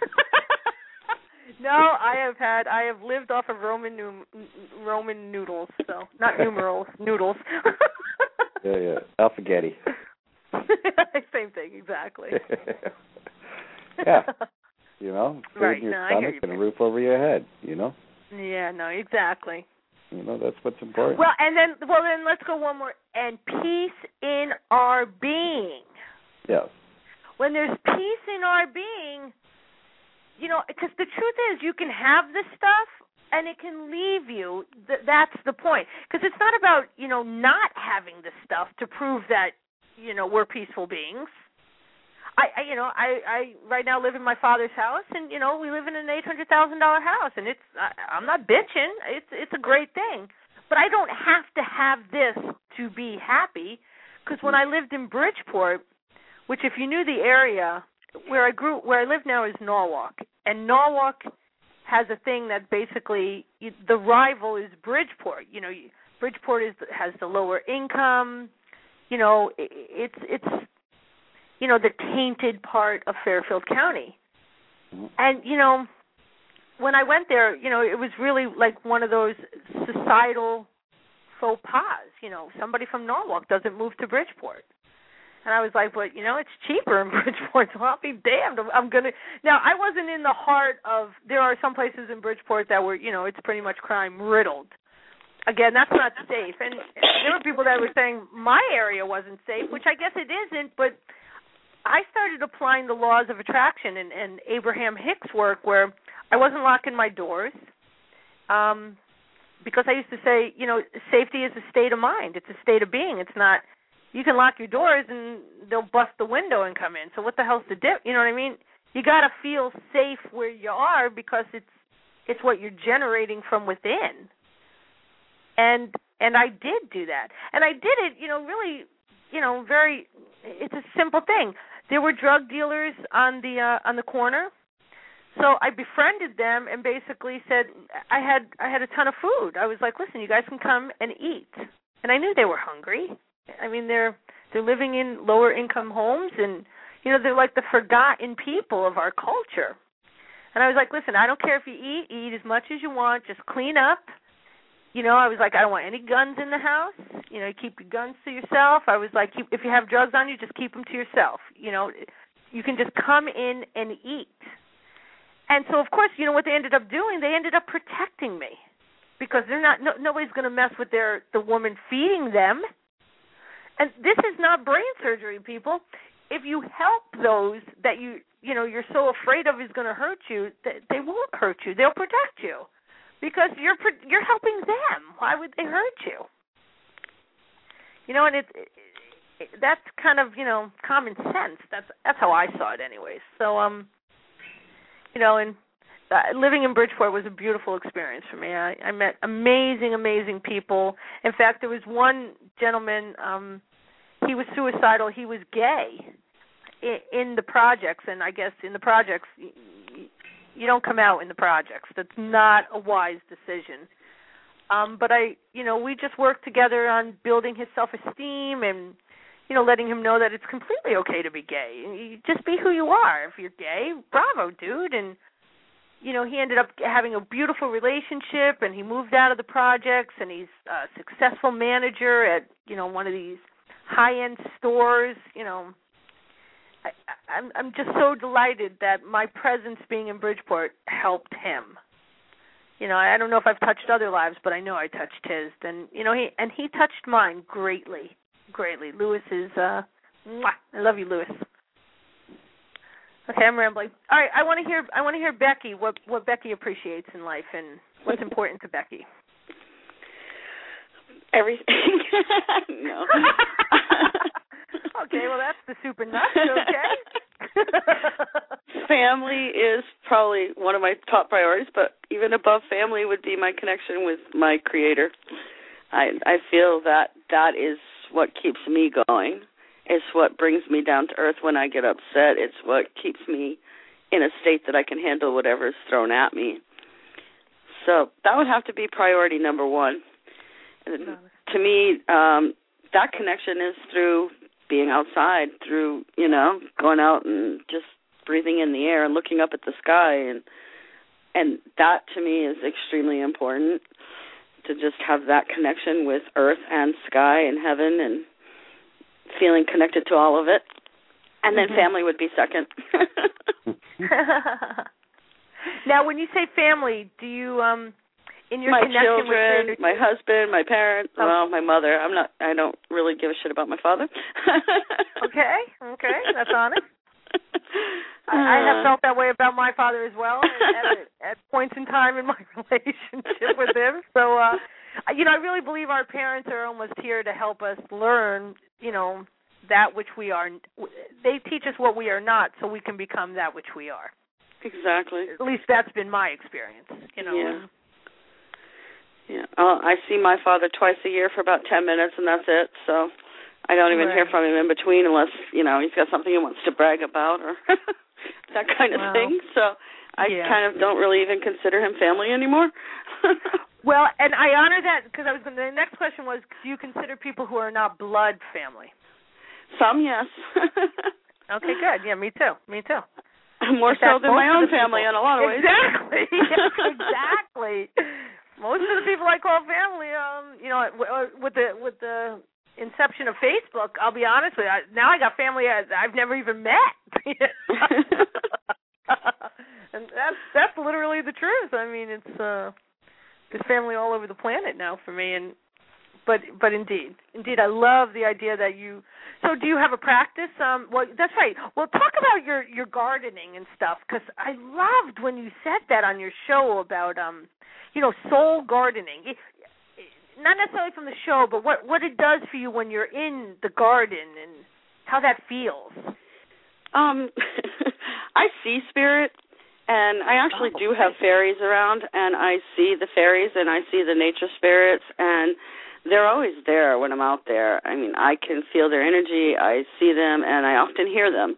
No, I have had. I have lived off of Roman num- Roman noodles, so not numerals, noodles. Yeah, yeah, alphagetti. Same thing, exactly. Yeah, you know, food right, in your no, stomach and a roof over your head. You know. Yeah, no, exactly. You know, that's what's important. Well, and then, well, then let's go one more. And peace in our being. Yes. When there's peace in our being, you know, because the truth is, you can have this stuff and it can leave you. Th- that's the point. Because it's not about, you know, not having this stuff to prove that, you know, we're peaceful beings. I, I you know, I, I right now live in my father's house, and you know, we live in an eight hundred thousand dollar house, and it's I, I'm not bitching. It's it's a great thing, but I don't have to have this to be happy. Because when I lived in Bridgeport, which if you knew the area where I grew, where I live now is Norwalk, and Norwalk has a thing that basically you, the rival is Bridgeport. You know, Bridgeport is has the lower income. You know, it, it's it's. you know, the tainted part of Fairfield County. Mm-hmm. And, you know, when I went there, you know, it was really like one of those societal faux pas. You know, somebody from Norwalk doesn't move to Bridgeport. And I was like, but, you know, it's cheaper in Bridgeport, so I'll be damned. I'm going to – now, I wasn't in the heart of – there are some places in Bridgeport that were, you know, it's pretty much crime-riddled. Again, that's not safe. And there were people that were saying my area wasn't safe, which I guess it isn't, but I started applying the laws of attraction and, and Abraham Hicks' work where I wasn't locking my doors. Um Because I used to say, you know, safety is a state of mind. It's a state of being. It's not, you can lock your doors and they'll bust the window and come in. So what the hell's the dip? You know what I mean? You got to feel safe where you are because it's it's what you're generating from within. And and I did do that. And I did it, you know, really, you know, very, it's a simple thing. There were drug dealers on the uh, on the corner. So I befriended them and basically said I had I had a ton of food. I was like, listen, you guys can come and eat. And I knew they were hungry. I mean, they're they're living in lower income homes, and you know they're like the forgotten people of our culture. And I was like, listen, I don't care if you eat, eat as much as you want, just clean up. You know, I was like, I don't want any guns in the house. You know, keep your guns to yourself. I was like, if you have drugs on you, just keep them to yourself. You know, you can just come in and eat. And so, of course, you know what they ended up doing? They ended up protecting me because they're not. No, nobody's going to mess with their the woman feeding them. And this is not brain surgery, people. If you help those that you you know you're so afraid of is going to hurt you, they, they won't hurt you. They'll protect you because you're you're helping them. Why would they hurt you? You know, and it, it, it that's kind of you know common sense. That's that's how I saw it, anyways. So um. You know, and uh, living in Bridgeport was a beautiful experience for me. I, I met amazing, amazing people. In fact, there was one gentleman, um, he was suicidal. He was gay in, in the projects, and I guess in the projects, you, you don't come out in the projects. That's not a wise decision. Um, but, I, you know, we just worked together on building his self-esteem and, you know, letting him know that it's completely okay to be gay. You just be who you are. If you're gay, bravo, dude. And, you know, he ended up having a beautiful relationship, and he moved out of the projects, and he's a successful manager at, you know, one of these high-end stores. You know, I, I'm, I'm just so delighted that my presence being in Bridgeport helped him. You know, I don't know if I've touched other lives, but I know I touched his. And, you know, he and he touched mine greatly. Greatly. Lewis is, uh, mwah, I love you, Lewis. Okay, I'm rambling. All right, I want to hear. I want to hear Becky. What what Becky appreciates in life and what's important to Becky. Everything. No. Okay, well that's the super nuts. Okay. Family is probably one of my top priorities, but even above family would be my connection with my Creator. I I feel that that is what keeps me going. It's what brings me down to earth when I get upset. It's what keeps me in a state that I can handle whatever's thrown at me. So that would have to be priority number one. No. To me, um, that connection is through being outside, through, you know, going out and just breathing in the air and looking up at the sky. And and that, to me, is extremely important, to just have that connection with earth and sky and heaven and feeling connected to all of it. And then mm-hmm. family would be second. Now, when you say family, do you, um, in your my connection children, with your... my husband, my parents, oh. well, my mother. I'm not, I don't really give a shit about my father. Okay, okay, that's honest. I, I have felt that way about my father as well at, at points in time in my relationship with him. So, uh, you know, I really believe our parents are almost here to help us learn, you know, that which we are. They teach us what we are not so we can become that which we are. Exactly. At least that's been my experience, you know. Yeah. Yeah. Well, I see my father twice a year for about ten minutes, and that's it. So I don't even right. hear from him in between unless, you know, he's got something he wants to brag about or that kind of wow. thing. So I yeah. kind of don't really even consider him family anymore. Well, and I honor that because I was going to, the next question was, do you consider people who are not blood family? Some, yes. Okay, good. Yeah, me too. Me too. More so than my own family in a lot of ways. Exactly. Yes, exactly. Most of the people I call family, um, you know, with the with the inception of Facebook, I'll be honest with you, I, now I got family I, I've never even met. And that's that's literally the truth. I mean, it's uh, there's family all over the planet now for me, and but but indeed, indeed, I love the idea that you. So, do you have a practice? Um, well, that's right. Well, talk about your, your gardening and stuff, because I loved when you said that on your show about um, you know, soul gardening. It, it, not necessarily from the show, but what what it does for you when you're in the garden and how that feels. Um, I see spirit. And I actually oh, do have fairies around, and I see the fairies, and I see the nature spirits, and they're always there when I'm out there. I mean, I can feel their energy, I see them, and I often hear them.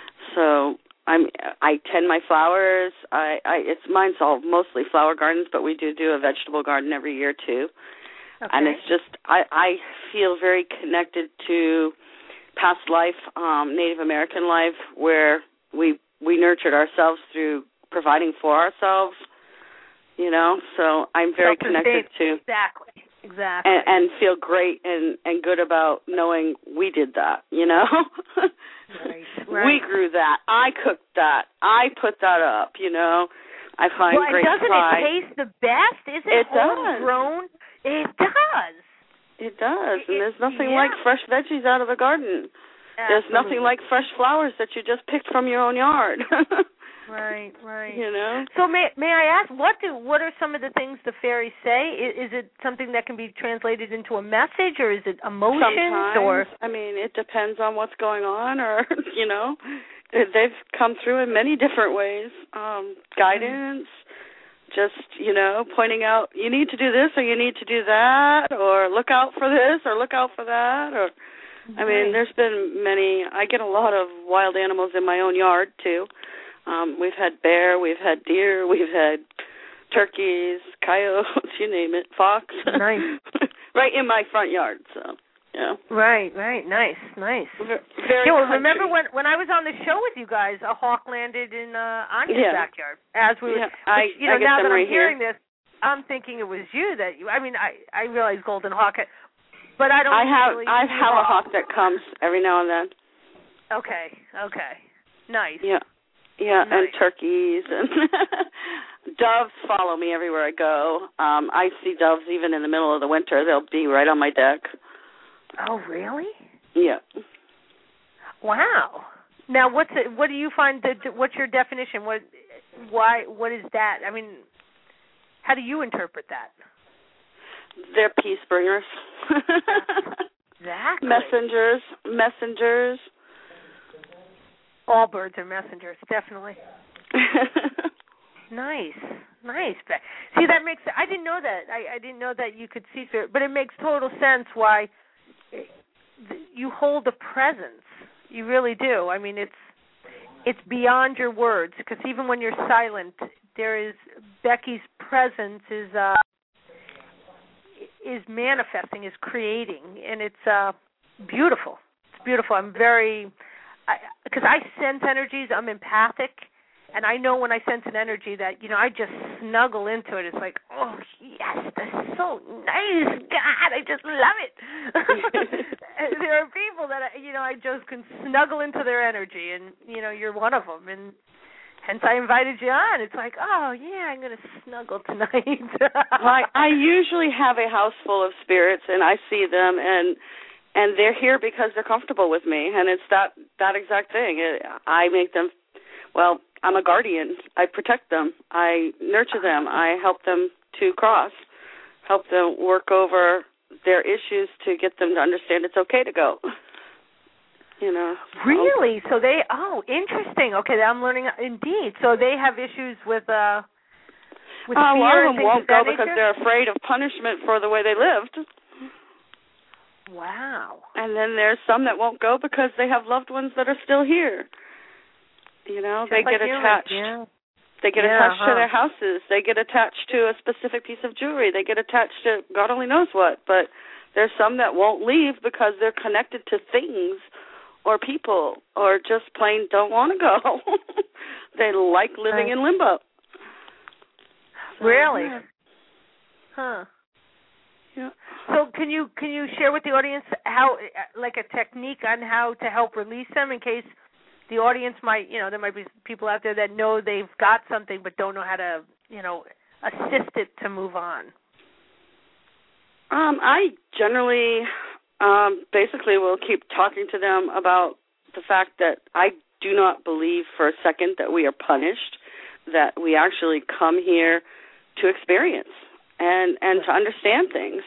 So I'm, I tend my flowers. I, I it's mine's all mostly flower gardens, but we do do a vegetable garden every year too. Okay. And it's just I, I feel very connected to past life, um, Native American life, where we we nurtured ourselves through providing for ourselves, you know, so I'm very connected to exactly, exactly, and, and feel great and, and good about knowing we did that, you know. Right, right. We grew that. I cooked that. I put that up, you know. I find well, great doesn't pride. it taste the best? Isn't it homegrown? It does. It does, it, and there's nothing yeah. like fresh veggies out of the garden. Absolutely. There's nothing like fresh flowers that you just picked from your own yard. Right, right. You know. So may may I ask, what do what are some of the things the fairies say? Is, is it something that can be translated into a message, or is it emotions? Sometimes. Or I mean, it depends on what's going on, or you know, they've come through in many different ways. Um, guidance, just you know, pointing out you need to do this or you need to do that, or look out for this or look out for that, or. I mean, there's been many. I get a lot of wild animals in my own yard too. Um, we've had bear, we've had deer, we've had turkeys, coyotes, you name it, fox. Nice. Right in my front yard, so, yeah. Right, right, nice, nice. Very yeah, well, country. remember when when I was on the show with you guys, a hawk landed in uh, Anya's yeah. backyard. As we were, yeah, which, I, you know, I get now them that right I'm hearing here. this, I'm thinking it was you that you, I mean, I, I realize golden hawk, but I don't I have, really I see have a hawk. hawk that comes every now and then. Okay, okay. Nice. Yeah. Yeah, nice. and turkeys and doves follow me everywhere I go. Um, I see doves even in the middle of the winter. They'll be right on my deck. Oh, really? Yeah. Wow. Now, what's it, what do you find? The, what's your definition? What? Why? What is that? I mean, how do you interpret that? They're peace bringers. Exactly. Messengers. Messengers. All birds are messengers, definitely. Nice, nice. See, that makes. I didn't know that. I, I didn't know that you could see through it, but it makes total sense why you hold a presence. You really do. I mean, it's it's beyond your words, because even when you're silent, there is Becky's presence is uh, is manifesting, is creating, and it's uh, beautiful. It's beautiful. I'm very. Because I, I sense energies, I'm empathic, and I know when I sense an energy that, you know, I just snuggle into it. It's like, oh, yes, that's so nice. God, I just love it. There are people that, I, you know, I just can snuggle into their energy, and, you know, you're one of them. And hence I invited you on. It's like, oh, yeah, I'm going to snuggle tonight. I, I usually have a house full of spirits, and I see them, and And they're here because they're comfortable with me, and it's that, that exact thing. I make them, well, I'm a guardian. I protect them. I nurture them. I help them to cross, help them work over their issues to get them to understand it's okay to go. You know. Really? So they, oh, interesting. Okay, I'm learning, indeed. So they have issues with, uh, with uh, fear. A lot of and them things won't of go that because nature? they're afraid of punishment for the way they lived. Wow. And then there's some that won't go because they have loved ones that are still here. You know, Just they like get humans. attached. Yeah. They get Yeah, attached huh. to their houses. They get attached to a specific piece of jewelry. They get attached to God only knows what. But there's some that won't leave because they're connected to things or people or just plain don't want to go. They like living Right. in limbo. So, Really? yeah. Huh. Yeah. So can you can you share with the audience how, like a technique on how to help release them in case the audience might, you know, there might be people out there that know they've got something but don't know how to, you know, assist it to move on? Um, I generally um, basically will keep talking to them about the fact that I do not believe for a second that we are punished, that we actually come here to experience and, and to understand things.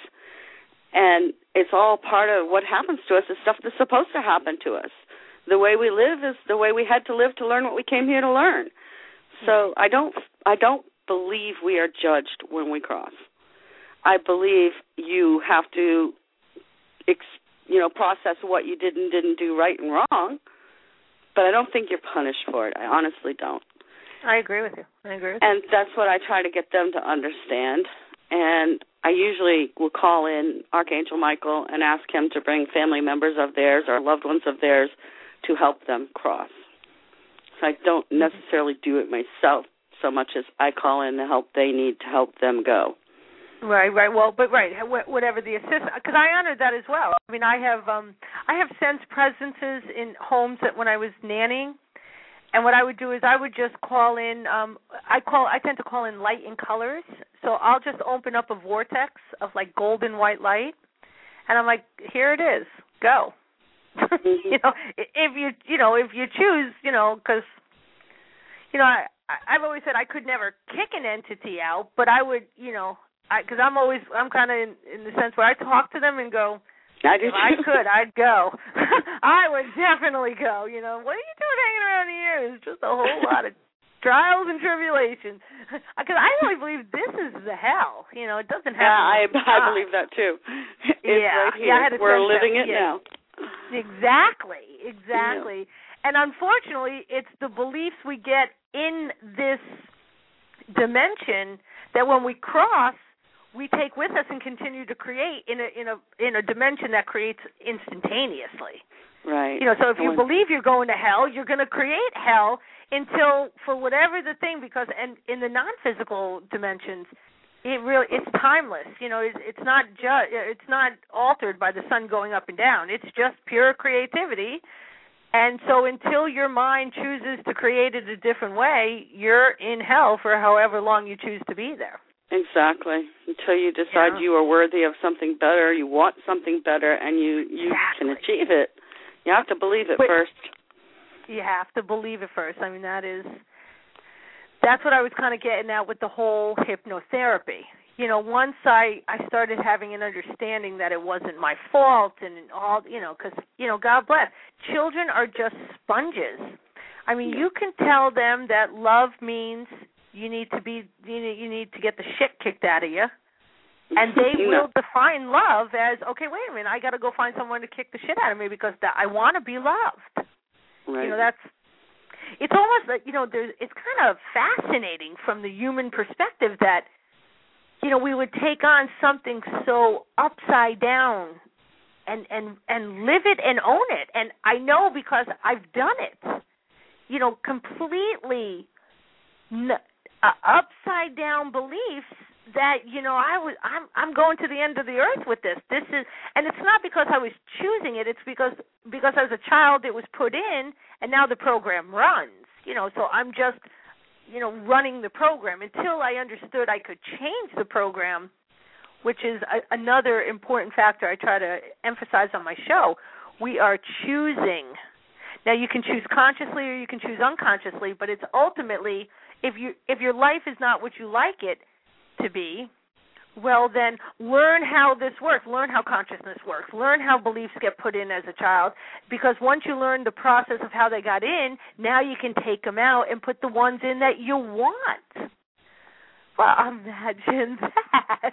And it's all part of what happens to us is stuff that's supposed to happen to us. The way we live is the way we had to live to learn what we came here to learn. So I don't I don't believe we are judged when we cross. I believe you have to, ex, you know, process what you did and didn't do right and wrong, but I don't think you're punished for it. I honestly don't. I agree with you. I agree with and you. that's what I try to get them to understand. And I usually will call in Archangel Michael and ask him to bring family members of theirs or loved ones of theirs to help them cross. So I don't necessarily do it myself so much as I call in the help they need to help them go. Right, right. Well, but right, whatever the assist, because I honor that as well. I mean, I have um, I have sensed presences in homes that when I was nannying, and what I would do is I would just call in. Um, I call. I tend to call in light and colors, so I'll just open up a vortex of like golden white light, and I'm like, here it is, go. you know, if you you know if you choose, you know, because you know I I've always said I could never kick an entity out, but I would, you know. Because I'm always, I'm kind of in, in the sense where I talk to them and go, I do if I could, I'd go. I would definitely go. You know, what are you doing hanging around here? It's just a whole lot of trials and tribulations. Because I really believe this is the hell. You know, it doesn't happen. Yeah, I, I believe that too. It's yeah, right here. yeah, I had to We're living that. it yeah. now. Exactly, exactly. Yeah. And unfortunately, it's the beliefs we get in this dimension that when we cross, we take with us and continue to create in a in a in a dimension that creates instantaneously. Right. You know, so if you believe you're going to hell, you're going to create hell until for whatever the thing, because and in the non-physical dimensions, it really it's timeless. You know, it's, it's not ju- it's not altered by the sun going up and down. It's just pure creativity. And so until your mind chooses to create it a different way, you're in hell for however long you choose to be there. Exactly. Until you decide yeah. you are worthy of something better, you want something better, and you, you exactly. can achieve it. You have to believe it but first. You have to believe it first. I mean, that is, that's what I was kind of getting at with the whole hypnotherapy. You know, once I, I started having an understanding that it wasn't my fault and all, you know, because, you know, God bless, children are just sponges. I mean, you can tell them that love means you need to be, you need, you need to get the shit kicked out of you, and they no. will define love as, okay, wait a minute, I got to go find someone to kick the shit out of me because that, I want to be loved. Right. You know, that's, it's almost like, you know, there's, it's kind of fascinating from the human perspective that, you know, we would take on something so upside down and, and, and live it and own it. And I know because I've done it, you know, completely n- uh, upside down beliefs that, you know, I was, I'm, I'm going to the end of the earth with this. This is, and it's not because I was choosing it. It's because, because as a child it was put in, and now the program runs. You know, so I'm just, you know, running the program until I understood I could change the program, which is a, another important factor I try to emphasize on my show. We are choosing. Now, you can choose consciously or you can choose unconsciously, but it's ultimately, if you if your life is not what you like it to be, well, then learn how this works. Learn how consciousness works. Learn how beliefs get put in as a child, because once you learn the process of how they got in, now you can take them out and put the ones in that you want. Well, imagine that.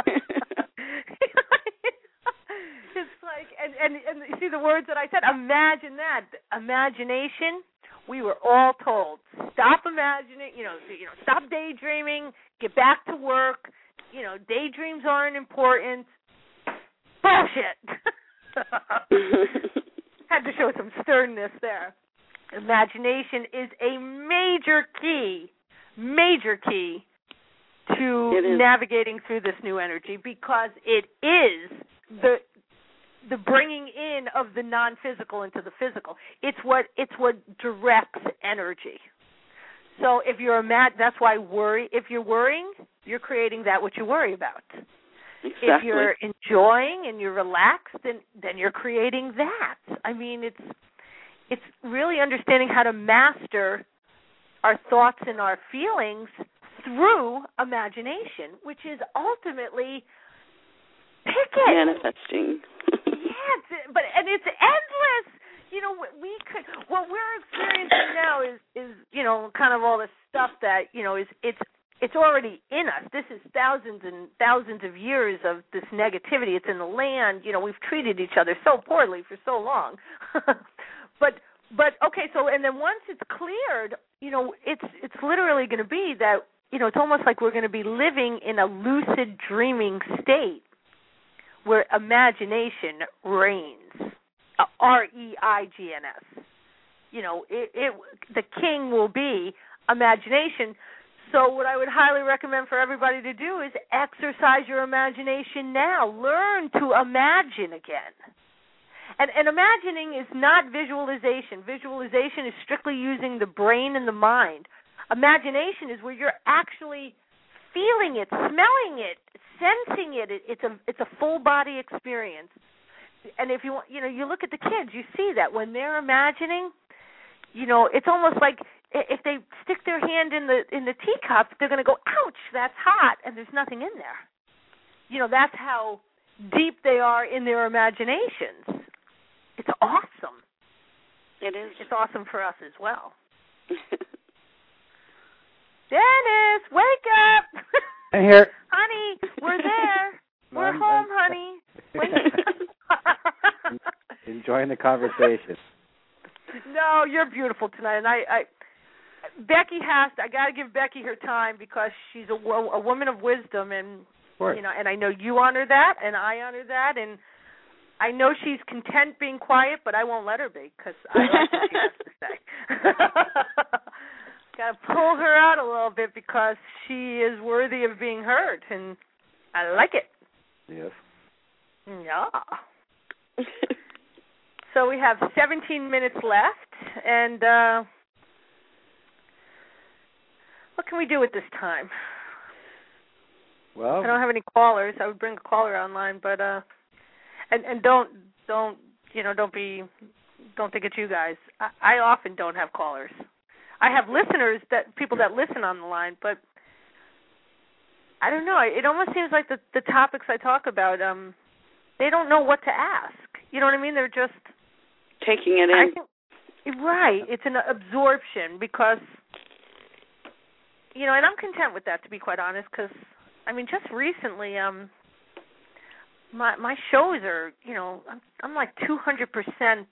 It's like, and, and, and you see the words that I said, imagine that. Imagination, we were all told, stop imagining, you know, you know, stop daydreaming, get back to work. You know, daydreams aren't important. Bullshit. Had to show some sternness there. Imagination is a major key, major key to It is. navigating through this new energy, because it is the the bringing in of the non-physical into the physical. It's what it's what directs energy. So if you're a mad, that's why worry. If you're worrying, you're creating that which you worry about. Exactly. If you're enjoying and you're relaxed, then then you're creating that. I mean, it's it's really understanding how to master our thoughts and our feelings through imagination, which is ultimately pick it. Manifesting. Yes, but and it's endless. You know, we could. What we're experiencing now is is you know kind of all the stuff that you know is it's it's already in us. This is thousands and thousands of years of this negativity. It's in the land. You know, we've treated each other so poorly for so long. but but okay, so and then once it's cleared, you know, it's it's literally going to be that you know it's almost like we're going to be living in a lucid dreaming state, where imagination reigns, uh, R E I G N S. You know, it, it, the king will be imagination. So what I would highly recommend for everybody to do is exercise your imagination now. Learn to imagine again. And, and imagining is not visualization. Visualization is strictly using the brain and the mind. Imagination is where you're actually feeling it, smelling it, sensing it. it it's a it's a full body experience. And if you want, you know, you look at the kids, you see that when they're imagining, you know, it's almost like if they stick their hand in the in the teacup, they're going to go, ouch, that's hot, and there's nothing in there. You know, that's how deep they are in their imaginations. It's awesome. It is. It's awesome for us as well. Dennis, wake up! I'm here. Honey, we're there. We're I'm, home, I'm, honey. Wake up. Enjoying the conversation. No, you're beautiful tonight, and I, I Becky has to. I got to give Becky her time because she's a, a woman of wisdom, and Of course. you know, and I know you honor that, and I honor that, and I know she's content being quiet, but I won't let her be because I like what she has to say. Got to pull her out a little bit because she is worthy of being heard, and I like it. Yes. Yeah. So we have seventeen minutes left, and uh, what can we do at this time? Well, I don't have any callers. I would bring a caller online, but uh, and and don't don't you know don't be don't think it's you guys. I, I often don't have callers. I have listeners that people that listen on the line, but I don't know. It almost seems like the the topics I talk about, um, they don't know what to ask. You know what I mean? They're just taking it in. I think, right. It's an absorption because, you know, and I'm content with that, to be quite honest, because, I mean, just recently, um, my my shows are, you know, I'm, I'm like two hundred percent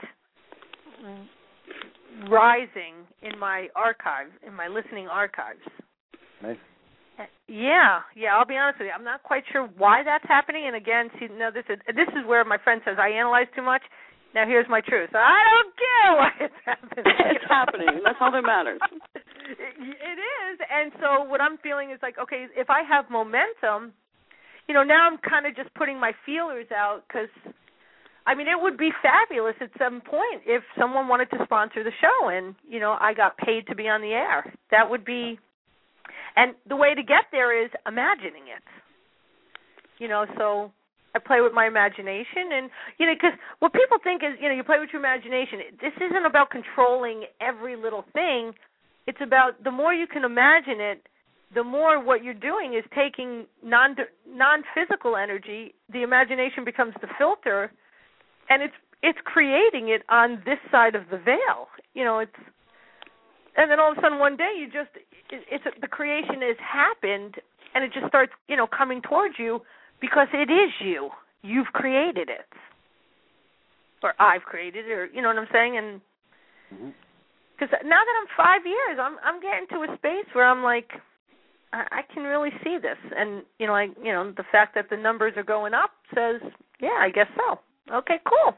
rising in my archive, in my listening archives. Nice. Yeah, yeah. I'll be honest with you. I'm not quite sure why that's happening. And again, see, no, this is this is where my friend says I analyze too much. Now here's my truth. I don't care why it's happening. It's happening. That's all that matters. It, it is. And so what I'm feeling is like, okay, if I have momentum, you know, now I'm kind of just putting my feelers out because, I mean, it would be fabulous at some point if someone wanted to sponsor the show and, you know, I got paid to be on the air. That would be, and the way to get there is imagining it. You know, so I play with my imagination and, you know, because what people think is, you know, you play with your imagination. This isn't about controlling every little thing. It's about the more you can imagine it, the more what you're doing is taking non non-physical energy. The imagination becomes the filter, and it's it's creating it on this side of the veil. You know, it's, and then all of a sudden one day you just, it, it's the creation has happened, and it just starts, you know, coming towards you because it is you. You've created it, or I've created it, or you know what I'm saying, and. Mm-hmm. Because now that I'm five years, I'm I'm getting to a space where I'm like, I, I can really see this, and you know, like you know, the fact that the numbers are going up says, yeah, I guess so. Okay, cool.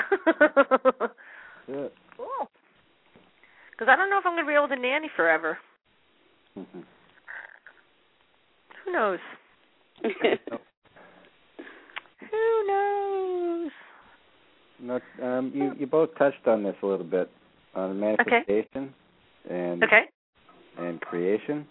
yeah. Cool. Because I don't know if I'm going to be able to nanny forever. Mm-hmm. Who knows? Who knows? No, um, you you both touched on this a little bit on manifestation okay. and okay. and creation.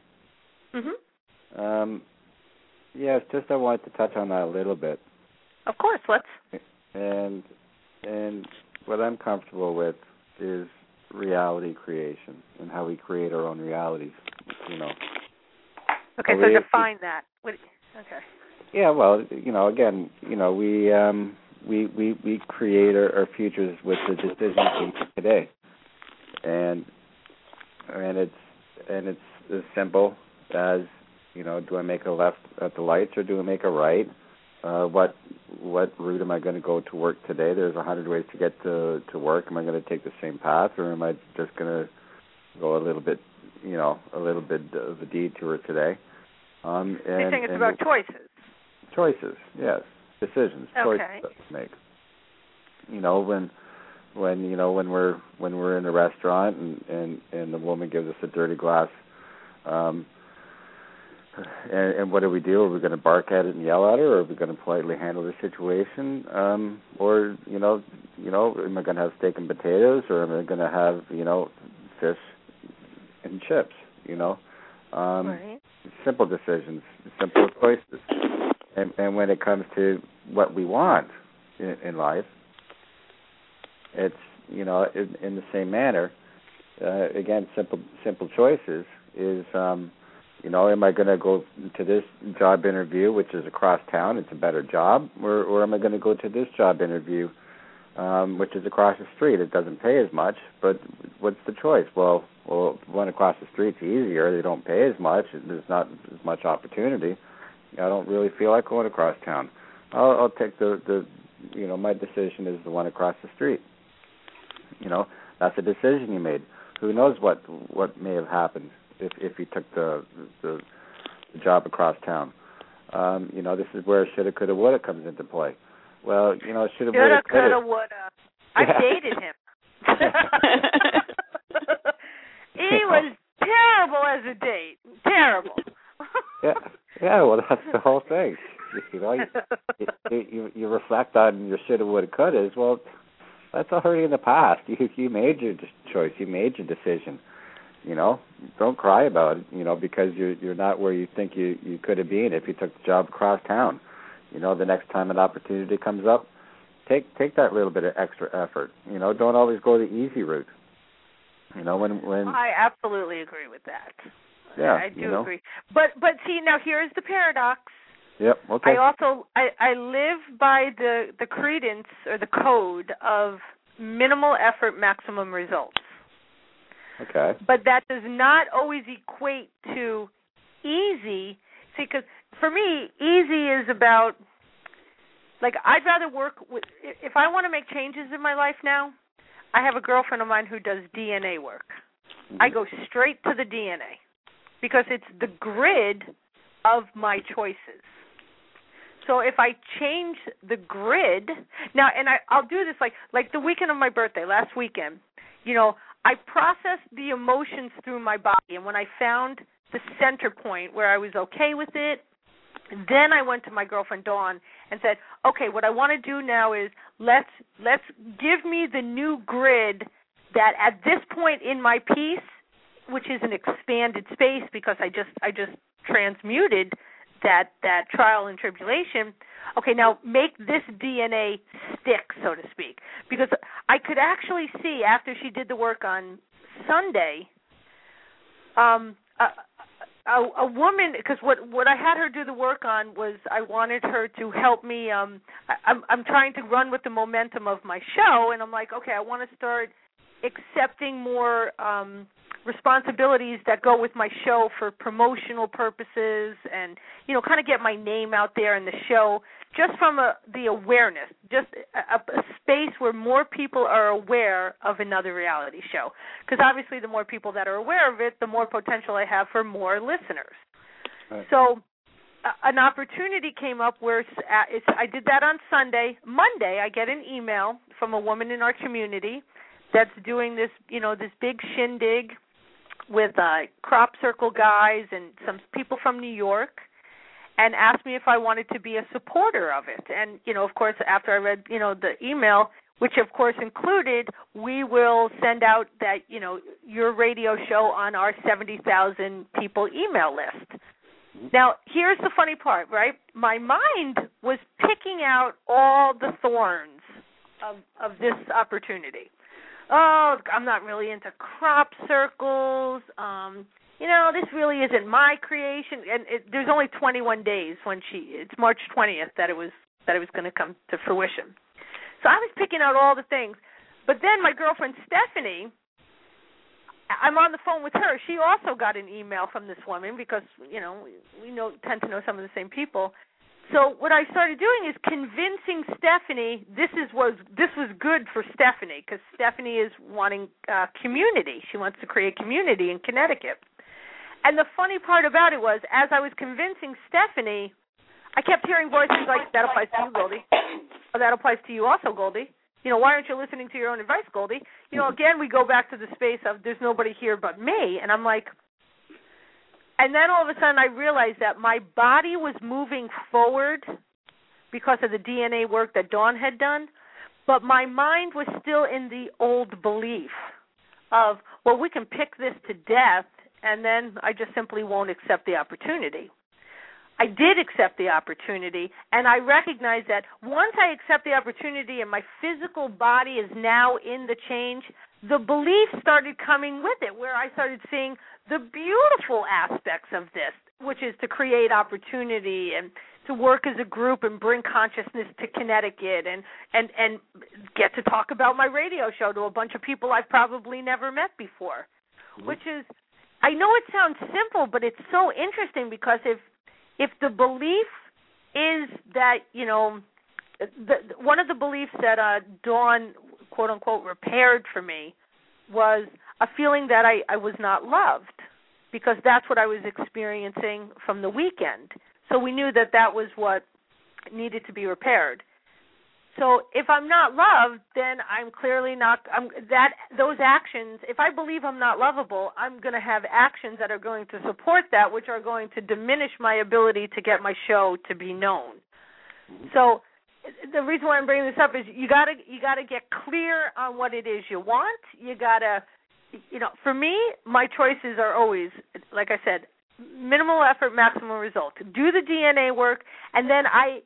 Mhm. Um, yeah, it's just I wanted to touch on that a little bit. Of course, let's. And and what I'm comfortable with is reality creation and how we create our own realities. You know. Okay, so define that. What, okay. Yeah, well, you know, again, you know, we um, we we we create our, our futures with the decisions we make today, and and it's and it's as simple as, you know, do I make a left at the lights or do I make a right? Uh, what what route am I going to go to work today? There's a hundred ways to get to to work. Am I going to take the same path, or am I just going to go a little bit, you know, a little bit of a detour today? Um, and, so you're saying it's and about choices. Choices, yes, decisions, okay. choices to make. You know, when when you know when we're when we're in a restaurant and and, and the woman gives us a dirty glass, um, and, and what do we do? Are we going to bark at it and yell at her, or are we going to politely handle the situation? Um, or you know, you know, am I going to have steak and potatoes, or am I going to have, you know, fish and chips? You know, um, right. Simple decisions, simple choices. And, and when it comes to what we want in, in life, it's, you know, in, in the same manner. Uh, again, simple simple choices is, um, you know, am I going to go to this job interview, which is across town, it's a better job, or, or am I going to go to this job interview, um, which is across the street? It doesn't pay as much, but what's the choice? Well, well, one across the street's easier. They don't pay as much. There's not as much opportunity. I don't really feel like going across town. I'll, I'll take the, the, you know, my decision is the one across the street. You know, that's a decision you made. Who knows what what may have happened if if you took the the, the job across town. Um, you know, this is where shoulda, coulda, woulda comes into play. Well, you know, shoulda, woulda, coulda, coulda, woulda. I yeah. dated him. He was terrible as a date. Terrible. yeah, yeah. Well, that's the whole thing. You know, you, you, you reflect on your shoulda, woulda, couldas. Well, that's already in the past. You you made your choice. You made your decision. You know, don't cry about it. You know, because you're you're not where you think you you could have been if you took the job across town. You know, the next time an opportunity comes up, take take that little bit of extra effort. You know, don't always go the easy route. You know, when when I absolutely agree with that. Yeah, I do you know. agree. But but see, now here's the paradox. Yep. Okay. I also I, I live by the, the credence or the code of minimal effort, maximum results. Okay. But that does not always equate to easy. See, because for me, easy is about, like, I'd rather work with, if I want to make changes in my life now, I have a girlfriend of mine who does D N A work. Mm-hmm. I go straight to the D N A because it's the grid of my choices. So if I change the grid, now, and I, I'll do this like like the weekend of my birthday, last weekend, you know, I processed the emotions through my body, and when I found the center point where I was okay with it, then I went to my girlfriend Dawn and said, okay, what I want to do now is let's let's give me the new grid that at this point in my piece, which is an expanded space because I just I just transmuted that that trial and tribulation, okay, now make this D N A stick, so to speak. Because I could actually see after she did the work on Sunday, um, a, a, a woman, because what, what I had her do the work on was I wanted her to help me, um, I, I'm, I'm trying to run with the momentum of my show, and I'm like, okay, I want to start accepting more um, responsibilities that go with my show for promotional purposes and, you know, kind of get my name out there in the show just from a, the awareness, just a, a space where more people are aware of another reality show. Because obviously the more people that are aware of it, the more potential I have for more listeners. Right. So a, an opportunity came up where it's, it's, I did that on Sunday. Monday I get an email from a woman in our community that's doing this, you know, this big shindig with uh, crop circle guys and some people from New York. and asked me if I wanted to be a supporter of it. And, you know, of course, after I read, you know, the email, which of course included, we will send out that, you know, your radio show on our seventy thousand people email list. Now, here's the funny part, right? My mind was picking out all the thorns of, of this opportunity. Oh, I'm not really into crop circles. Um, you know, this really isn't my creation. And it, there's only twenty-one days when she. It's March twentieth that it was that it was going to come to fruition. So I was picking out all the things. But then my girlfriend Stephanie, I'm on the phone with her. She also got an email from this woman because, you know, we know tend to know some of the same people. So what I started doing is convincing Stephanie this is was this was good for Stephanie because Stephanie is wanting uh, community. She wants to create community in Connecticut. And the funny part about it was, as I was convincing Stephanie, I kept hearing voices like, that applies to you, Goldie. Oh, that applies to you also, Goldie. You know, why aren't you listening to your own advice, Goldie? You know, again, we go back to the space of there's nobody here but me. And I'm like, and then all of a sudden I realized that my body was moving forward because of the D N A work that Dawn had done, but my mind was still in the old belief of, well, we can pick this to death, and then I just simply won't accept the opportunity. I did accept the opportunity, and I recognize that once I accept the opportunity and my physical body is now in the change, the belief started coming with it, where I started seeing the beautiful aspects of this, which is to create opportunity and to work as a group and bring consciousness to Connecticut and, and, and get to talk about my radio show to a bunch of people I've probably never met before, mm-hmm. which is, I know it sounds simple, but it's so interesting because if If the belief is that, you know, the, one of the beliefs that uh, Dawn, quote, unquote, repaired for me was a feeling that I, I was not loved because that's what I was experiencing from the weekend. So we knew that that was what needed to be repaired. So if I'm not loved, then I'm clearly not I'm, that those actions, if I believe I'm not lovable, I'm going to have actions that are going to support that, which are going to diminish my ability to get my show to be known. So the reason why I'm bringing this up is you got to you got to get clear on what it is you want. You got to, you know, for me, my choices are always, like I said, minimal effort, maximum result. Do the D N A work, and then I.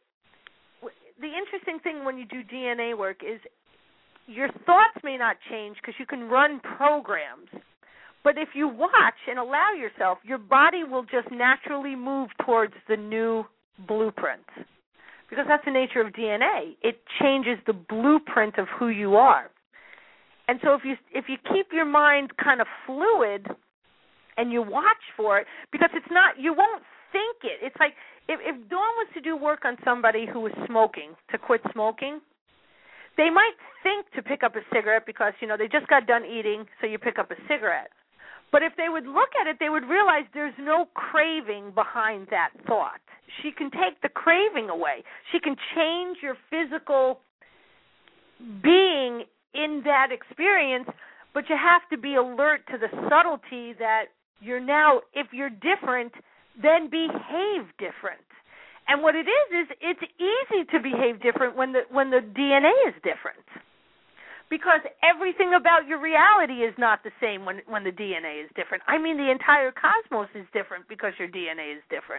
The interesting thing when you do D N A work is your thoughts may not change because you can run programs. But if you watch and allow yourself, your body will just naturally move towards the new blueprint because that's the nature of D N A. It changes the blueprint of who you are. And so if you if you keep your mind kind of fluid and you watch for it, because it's not, you won't think it. It's like, If, if Dawn was to do work on somebody who was smoking, to quit smoking, they might think to pick up a cigarette because, you know, they just got done eating, so you pick up a cigarette. But if they would look at it, they would realize there's no craving behind that thought. She can take the craving away. She can change your physical being in that experience, but you have to be alert to the subtlety that you're now, if you're different, then behave different. And what it is is it's easy to behave different when the when the D N A is different. Because everything about your reality is not the same when when the D N A is different. I mean, the entire cosmos is different because your D N A is different.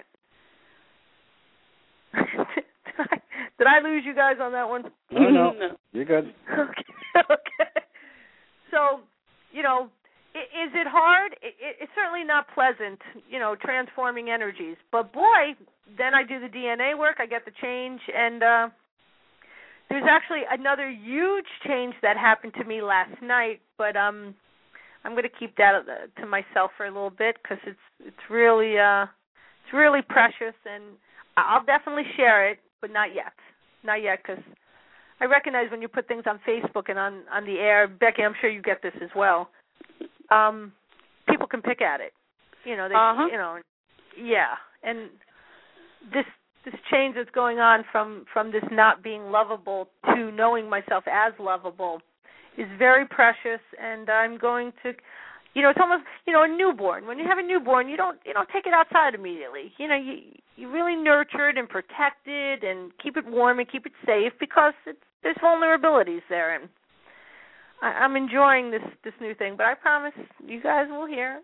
did, I, did I lose you guys on that one? No, no, no. You're good. Okay. okay. So, you know, is it hard? It's certainly not pleasant, you know, transforming energies. But, boy, then I do the D N A work, I get the change, and uh, there's actually another huge change that happened to me last night, but um, I'm going to keep that to myself for a little bit because it's it's really uh, it's really precious, and I'll definitely share it, but not yet, not yet, because I recognize when you put things on Facebook and on, on the air, Becky, I'm sure you get this as well. Um, people can pick at it, you know. They, uh-huh. you know, yeah. And this this change that's going on from, from this not being lovable to knowing myself as lovable is very precious. And I'm going to, You know, it's almost, you know, a newborn. When you have a newborn, you don't you don't take it outside immediately. You know, you you really nurture it and protect it and keep it warm and keep it safe because it's, there's vulnerabilities there. And I, I'm enjoying this this new thing, but I promise you guys will hear.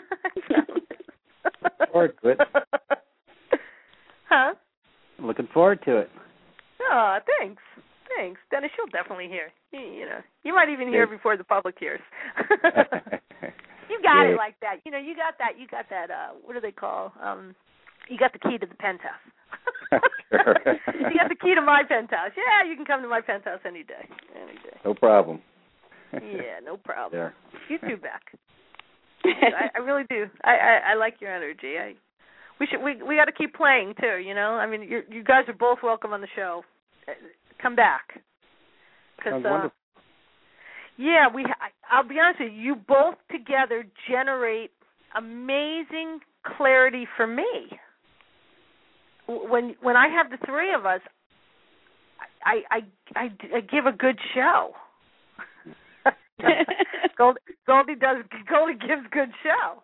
Forward to it. Huh? Looking forward to it. Oh, thanks. Thanks. Dennis, you'll definitely hear. You, you know, you might even hear before the public hears. You got yeah. it like that. You know, you got that. You got that. Uh, what do they call? Um, you got the key to the penthouse. Sure. You got the key to my penthouse. Yeah, you can come to my penthouse any day. Any day. No problem. Yeah, no problem. There. You too, Beck. I, I really do. I, I, I like your energy. I we should we we got to keep playing too. You know, I mean, you you guys are both welcome on the show. Come back. Sounds uh, wonderful. Yeah, we. I, I'll be honest with you. You both together generate amazing clarity for me. When when I have the three of us, I I I, I give a good show. Goldie, Goldie does. Goldie gives good show.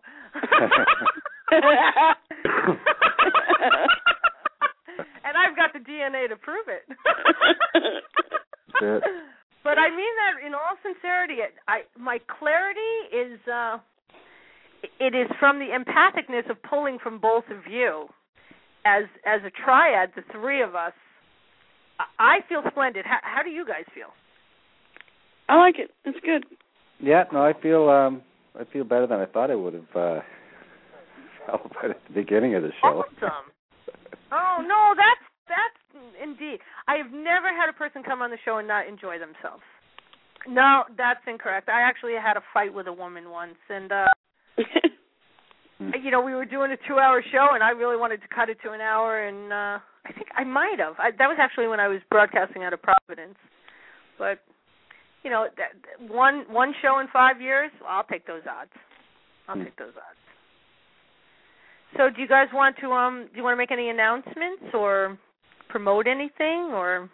And I've got the D N A to prove it. That's it. But I mean that in all sincerity. I my clarity is uh, it is from the empathicness of pulling from both of you. As as a triad, the three of us, I feel splendid. How, how do you guys feel? I like it. It's good. Yeah, no, I feel um, I feel better than I thought I would have uh, felt right at the beginning of the show. Awesome. Oh no, that's that's indeed. I have never had a person come on the show and not enjoy themselves. No, that's incorrect. I actually had a fight with a woman once, and uh, you know, we were doing a two-hour show, and I really wanted to cut it to an hour, and uh, I think I might have. I, that was actually when I was broadcasting out of Providence, but. You know, that, one one show in five years, well, I'll take those odds. I'll take those odds. So, do you guys want to um? Do you want to make any announcements or promote anything or?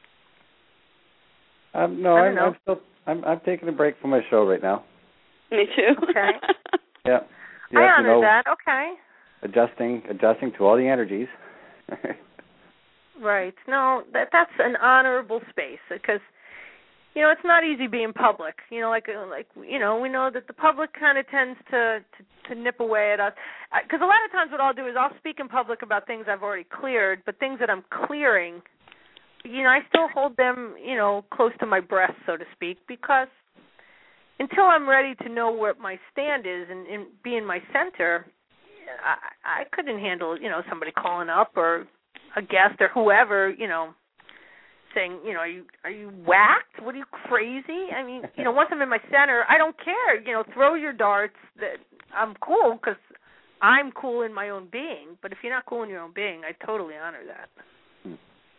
Um, no, I'm, I'm still I'm I'm taking a break from my show right now. Me too. Okay. Yeah. yeah. I honor you know, that. Okay. Adjusting adjusting to all the energies. Right. No, that that's an honorable space because. You know, it's not easy being public. You know, like like you know, we know that the public kind of tends to, to to nip away at us. Because a lot of times, what I'll do is I'll speak in public about things I've already cleared, but things that I'm clearing, you know, I still hold them, you know, close to my breast, so to speak, because until I'm ready to know where my stand is and, and be in my center, I, I couldn't handle, you know, somebody calling up or a guest or whoever, you know. Saying, you know, are you are you whacked? What are you crazy? I mean, you know, once I'm in my center, I don't care. You know, throw your darts. That I'm cool because I'm cool in my own being. But if you're not cool in your own being, I totally honor that. Hmm.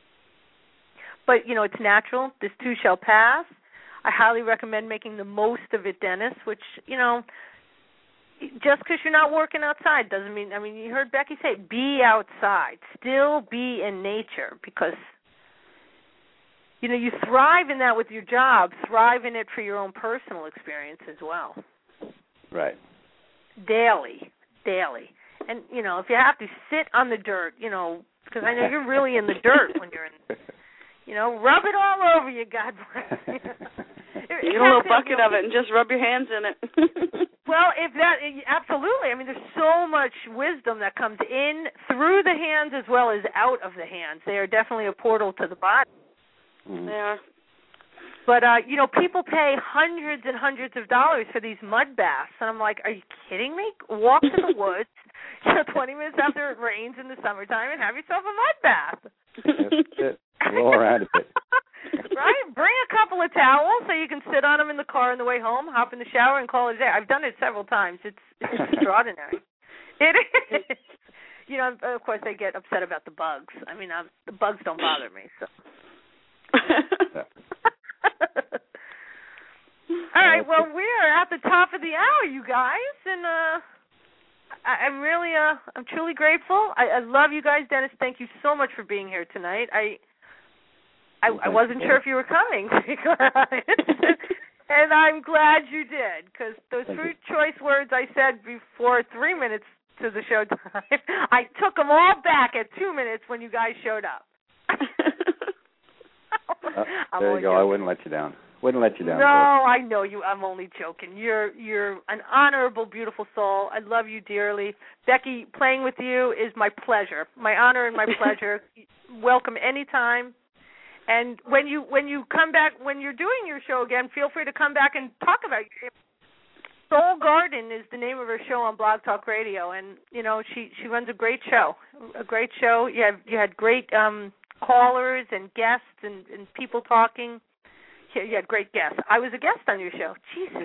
But you know, it's natural. This too shall pass. I highly recommend making the most of it, Dennis. Which you know, just because you're not working outside doesn't mean. I mean, you heard Becky say, be outside. Still be in nature because. You know, you thrive in that with your job, thrive in it for your own personal experience as well. Right. Daily, daily. And, you know, if you have to sit on the dirt, you know, because I know you're really in the dirt when you're in, you know, rub it all over you, God bless you. Get a little bucket of it and just rub your hands in it. Well, if that, absolutely. I mean, there's so much wisdom that comes in through the hands as well as out of the hands. They are definitely a portal to the body. Mm. They are. But, uh, you know, people pay hundreds and hundreds of dollars for these mud baths. And I'm like, are you kidding me? Walk to the woods, you know, twenty minutes after it rains in the summertime and have yourself a mud bath. That's it. Roll around a bit. Right? Bring a couple of towels so you can sit on them in the car on the way home, hop in the shower, and call it a day. I've done it several times. It's, it's extraordinary. It is. You know, of course, they get upset about the bugs. I mean, I'm, the bugs don't bother me, so. All right, well, we're at the top of the hour, you guys, and uh, I, I'm really, uh, I'm truly grateful. I, I love you guys, Dennis. Thank you so much for being here tonight. I, I, I wasn't sure if you were coming. And I'm glad you did, because those Thank three you. choice words I said before three minutes to the show time, I took them all back at two minutes when you guys showed up. Uh, there you go. Joking. I wouldn't let you down. Wouldn't let you down. No, I know you. I'm only joking. You're you're an honorable, beautiful soul. I love you dearly. Becky, playing with you is my pleasure, my honor and my pleasure. Welcome anytime. And when you when you come back, when you're doing your show again, feel free to come back and talk about it. Soul Garden is the name of her show on Blog Talk Radio, and you know she, she runs a great show, a great show. You have you had great um, callers and guests and, and people talking. You had great guests. I was a guest on your show. Jesus,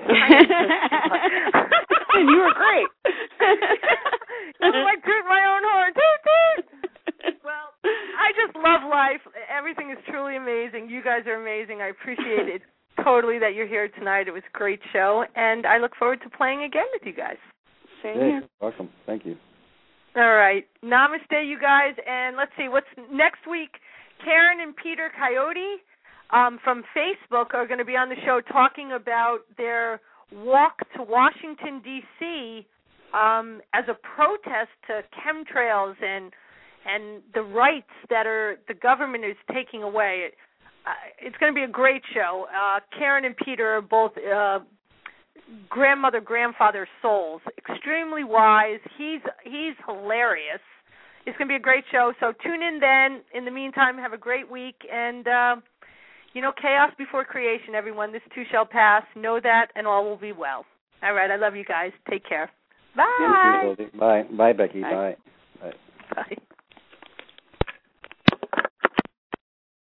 and you were great. I like toot my own horn. Toot toot. Well, I just love life. Everything is truly amazing. You guys are amazing. I appreciate it totally that you're here tonight. It was a great show, and I look forward to playing again with you guys. Same hey, here. Welcome. Thank you. All right. Namaste, you guys. And let's see, what's next week? Karen and Peter Coyote um, from Facebook are going to be on the show talking about their walk to Washington, D C um, as a protest to chemtrails and and the rights that are the government is taking away. Uh, it's going to be a great show. Uh, Karen and Peter are both uh, grandmother, grandfather souls, extremely wise. He's he's hilarious. It's going to be a great show, so tune in then. In the meantime, have a great week. And, uh, you know, chaos before creation, everyone. This too shall pass. Know that, and all will be well. All right, I love you guys. Take care. Bye. Bye. Bye, Becky. Bye. Bye.